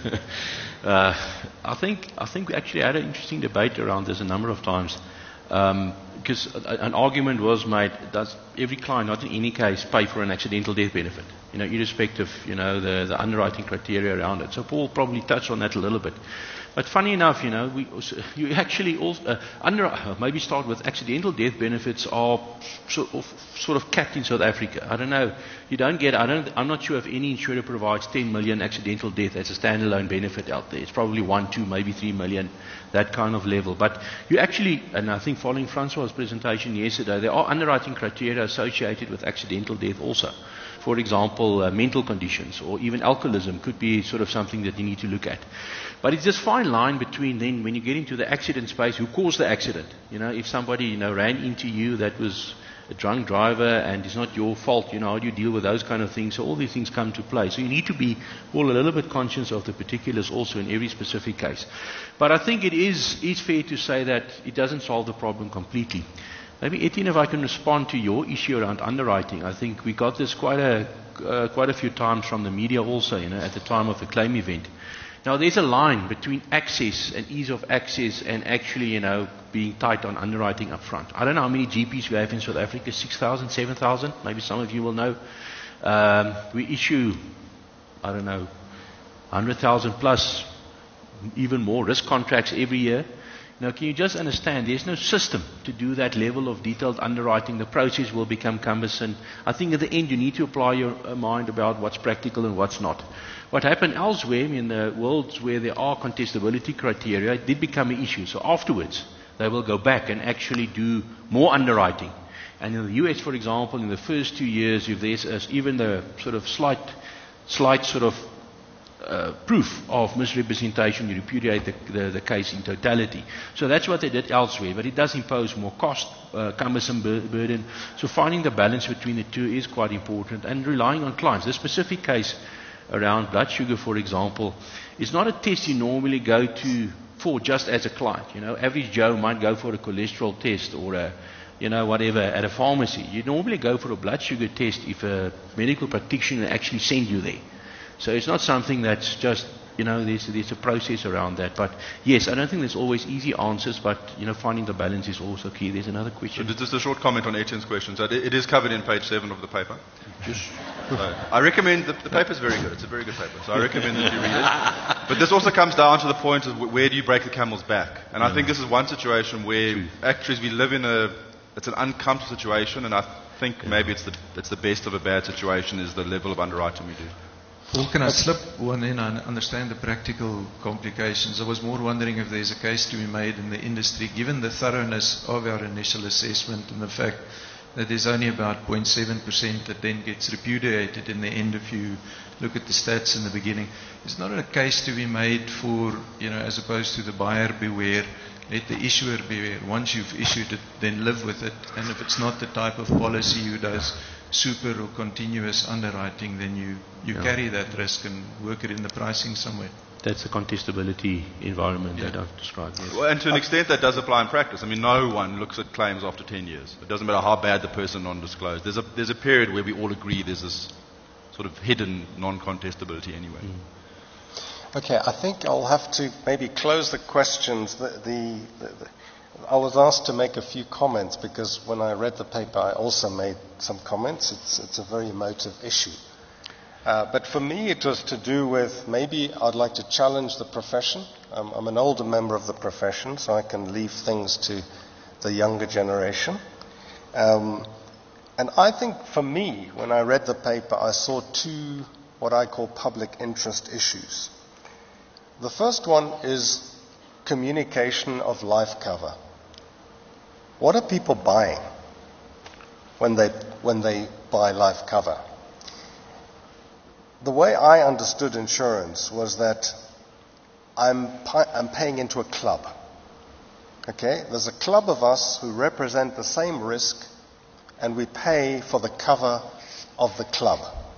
I think we actually had an interesting debate around this a number of times, because an argument was made, every client, not in any case, pay for an accidental death benefit, irrespective, the underwriting criteria around it. So Paul probably touched on that a little bit. But funny enough, you actually also, maybe start with accidental death benefits are sort of capped in South Africa. I don't know. I'm not sure if any insurer provides 10 million accidental death as a standalone benefit out there. It's probably 1, 2, maybe 3 million, that kind of level. But you actually, and I think following Francois' presentation yesterday, there are underwriting criteria associated with accidental death also. For example, mental conditions or even alcoholism could be sort of something that you need to look at. But it's this fine line between then when you get into the accident space, who caused the accident? If somebody, ran into you that was a drunk driver and it's not your fault, how do you deal with those kind of things? So all these things come to play. So you need to be all a little bit conscious of the particulars also in every specific case. But I think it is fair to say that it doesn't solve the problem completely. Maybe, Etienne, if I can respond to your issue around underwriting. I think we got this quite a few times from the media also, at the time of the claim event. Now, there's a line between access and ease of access and actually, being tight on underwriting up front. I don't know how many GPs we have in South Africa, 6,000, 7,000, maybe some of you will know. We issue, 100,000 plus, even more risk contracts every year. Now, can you just understand, there's no system to do that level of detailed underwriting. The process will become cumbersome. I think at the end you need to apply your mind about what's practical and what's not. What happened elsewhere, in the worlds where there are contestability criteria, it did become an issue. So afterwards, they will go back and actually do more underwriting. And in the US, for example, in the first 2 years, if there's even the sort of slight sort of proof of misrepresentation, you repudiate the case in totality. So that's what they did elsewhere, but it does impose more cost, cumbersome burden. So finding the balance between the two is quite important, and relying on clients. The specific case around blood sugar, for example, is not a test you normally go to for just as a client. Average Joe might go for a cholesterol test or a whatever at a pharmacy. You normally go for a blood sugar test if a medical practitioner actually sends you there. So it's not something that's just, there's a process around that. But yes, I don't think there's always easy answers, but, finding the balance is also key. There's another question. So just a short comment on Etienne's question. So it is covered in page 7 of the paper. So I recommend, the paper is very good. It's a very good paper. So I recommend that you read it. But this also comes down to the point of where do you break the camel's back? And I think this is one situation where actuaries, we live in it's an uncomfortable situation, and I think maybe it's the best of a bad situation is the level of underwriting we do. Well, can I slip one in? I understand the practical complications. I was more wondering if there's a case to be made in the industry, given the thoroughness of our initial assessment and the fact that there's only about 0.7% that then gets repudiated in the end if you look at the stats in the beginning. Is not a case to be made for, as opposed to the buyer beware, let the issuer beware. Once you've issued it, then live with it. And if it's not the type of policy you does super or continuous underwriting, then you carry that risk and work it in the pricing somewhere. That's the contestability environment that I've described. Yes. Well, and to an extent that does apply in practice. I mean, no one looks at claims after 10 years. It doesn't matter how bad the person non-disclosed. There's a period where we all agree there's this sort of hidden non-contestability anyway. Okay, I think I'll have to maybe close the questions. I was asked to make a few comments because when I read the paper I also made some comments. It's a very emotive issue. But for me it was to do with maybe I'd like to challenge the profession. I'm an older member of the profession, so I can leave things to the younger generation. And I think for me, when I read the paper, I saw two what I call public interest issues. The first one is communication of life cover. What are people buying when they buy life cover? The way I understood insurance was that I'm paying into a club. Okay? There's a club of us who represent the same risk, and we pay for the cover of the club.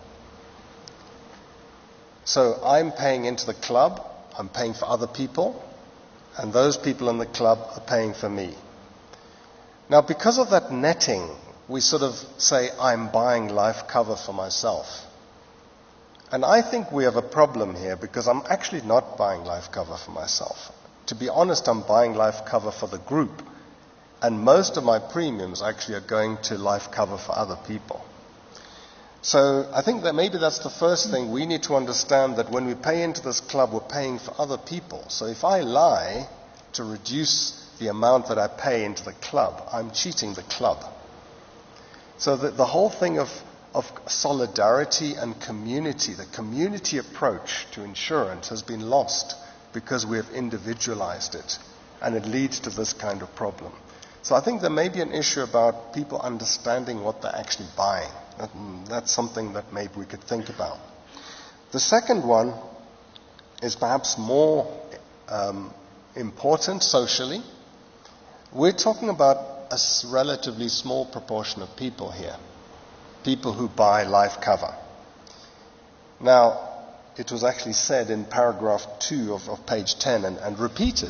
So I'm paying into the club, I'm paying for other people, and those people in the club are paying for me. Now, because of that netting, we sort of say, I'm buying life cover for myself. And I think we have a problem here because I'm actually not buying life cover for myself. To be honest, I'm buying life cover for the group. And most of my premiums actually are going to life cover for other people. So I think that maybe that's the first thing. We need to understand that when we pay into this club, we're paying for other people. So if I lie to reduce the amount that I pay into the club, I'm cheating the club. So the whole thing of solidarity and community, the community approach to insurance has been lost because we have individualized it, and it leads to this kind of problem. So I think there may be an issue about people understanding what they're actually buying. That's something that maybe we could think about. The second one is perhaps more important socially. We're talking about a relatively small proportion of people here, people who buy life cover. Now, it was actually said in paragraph 2 of page 10 and repeated.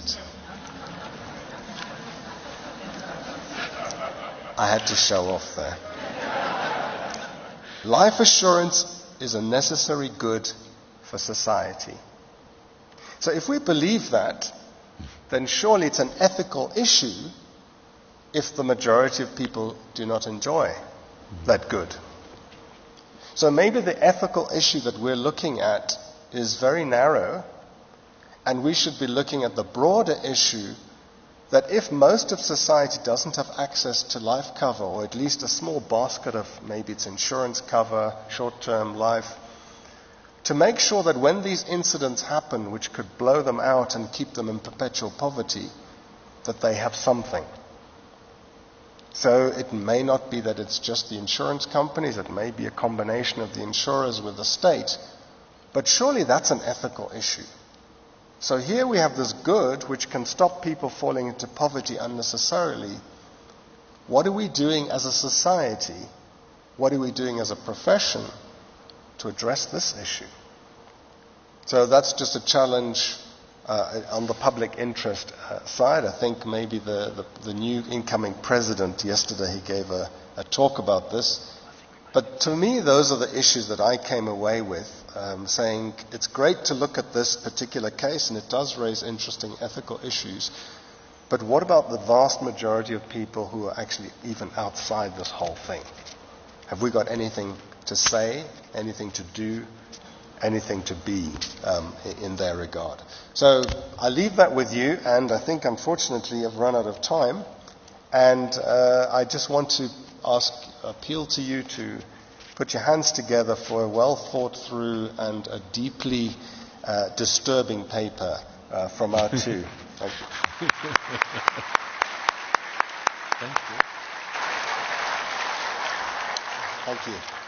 I had to show off there. Life assurance is a necessary good for society. So if we believe that, then surely it's an ethical issue if the majority of people do not enjoy that good. So maybe the ethical issue that we're looking at is very narrow, and we should be looking at the broader issue that if most of society doesn't have access to life cover, or at least a small basket of maybe it's insurance cover, short-term life, to make sure that when these incidents happen, which could blow them out and keep them in perpetual poverty, that they have something. So it may not be that it's just the insurance companies, it may be a combination of the insurers with the state, but surely that's an ethical issue. So here we have this good which can stop people falling into poverty unnecessarily. What are we doing as a society? What are we doing as a profession to address this issue? So that's just a challenge on the public interest side. I think maybe the new incoming president, yesterday he gave a talk about this. But to me, those are the issues that I came away with, saying it's great to look at this particular case, and it does raise interesting ethical issues. But what about the vast majority of people who are actually even outside this whole thing? Have we got anything to say, anything to do, anything to be in their regard? So I leave that with you, and I think unfortunately I've run out of time. And I just want to appeal to you to put your hands together for a well thought through and a deeply disturbing paper from our two. Thank you. Thank you. Thank you.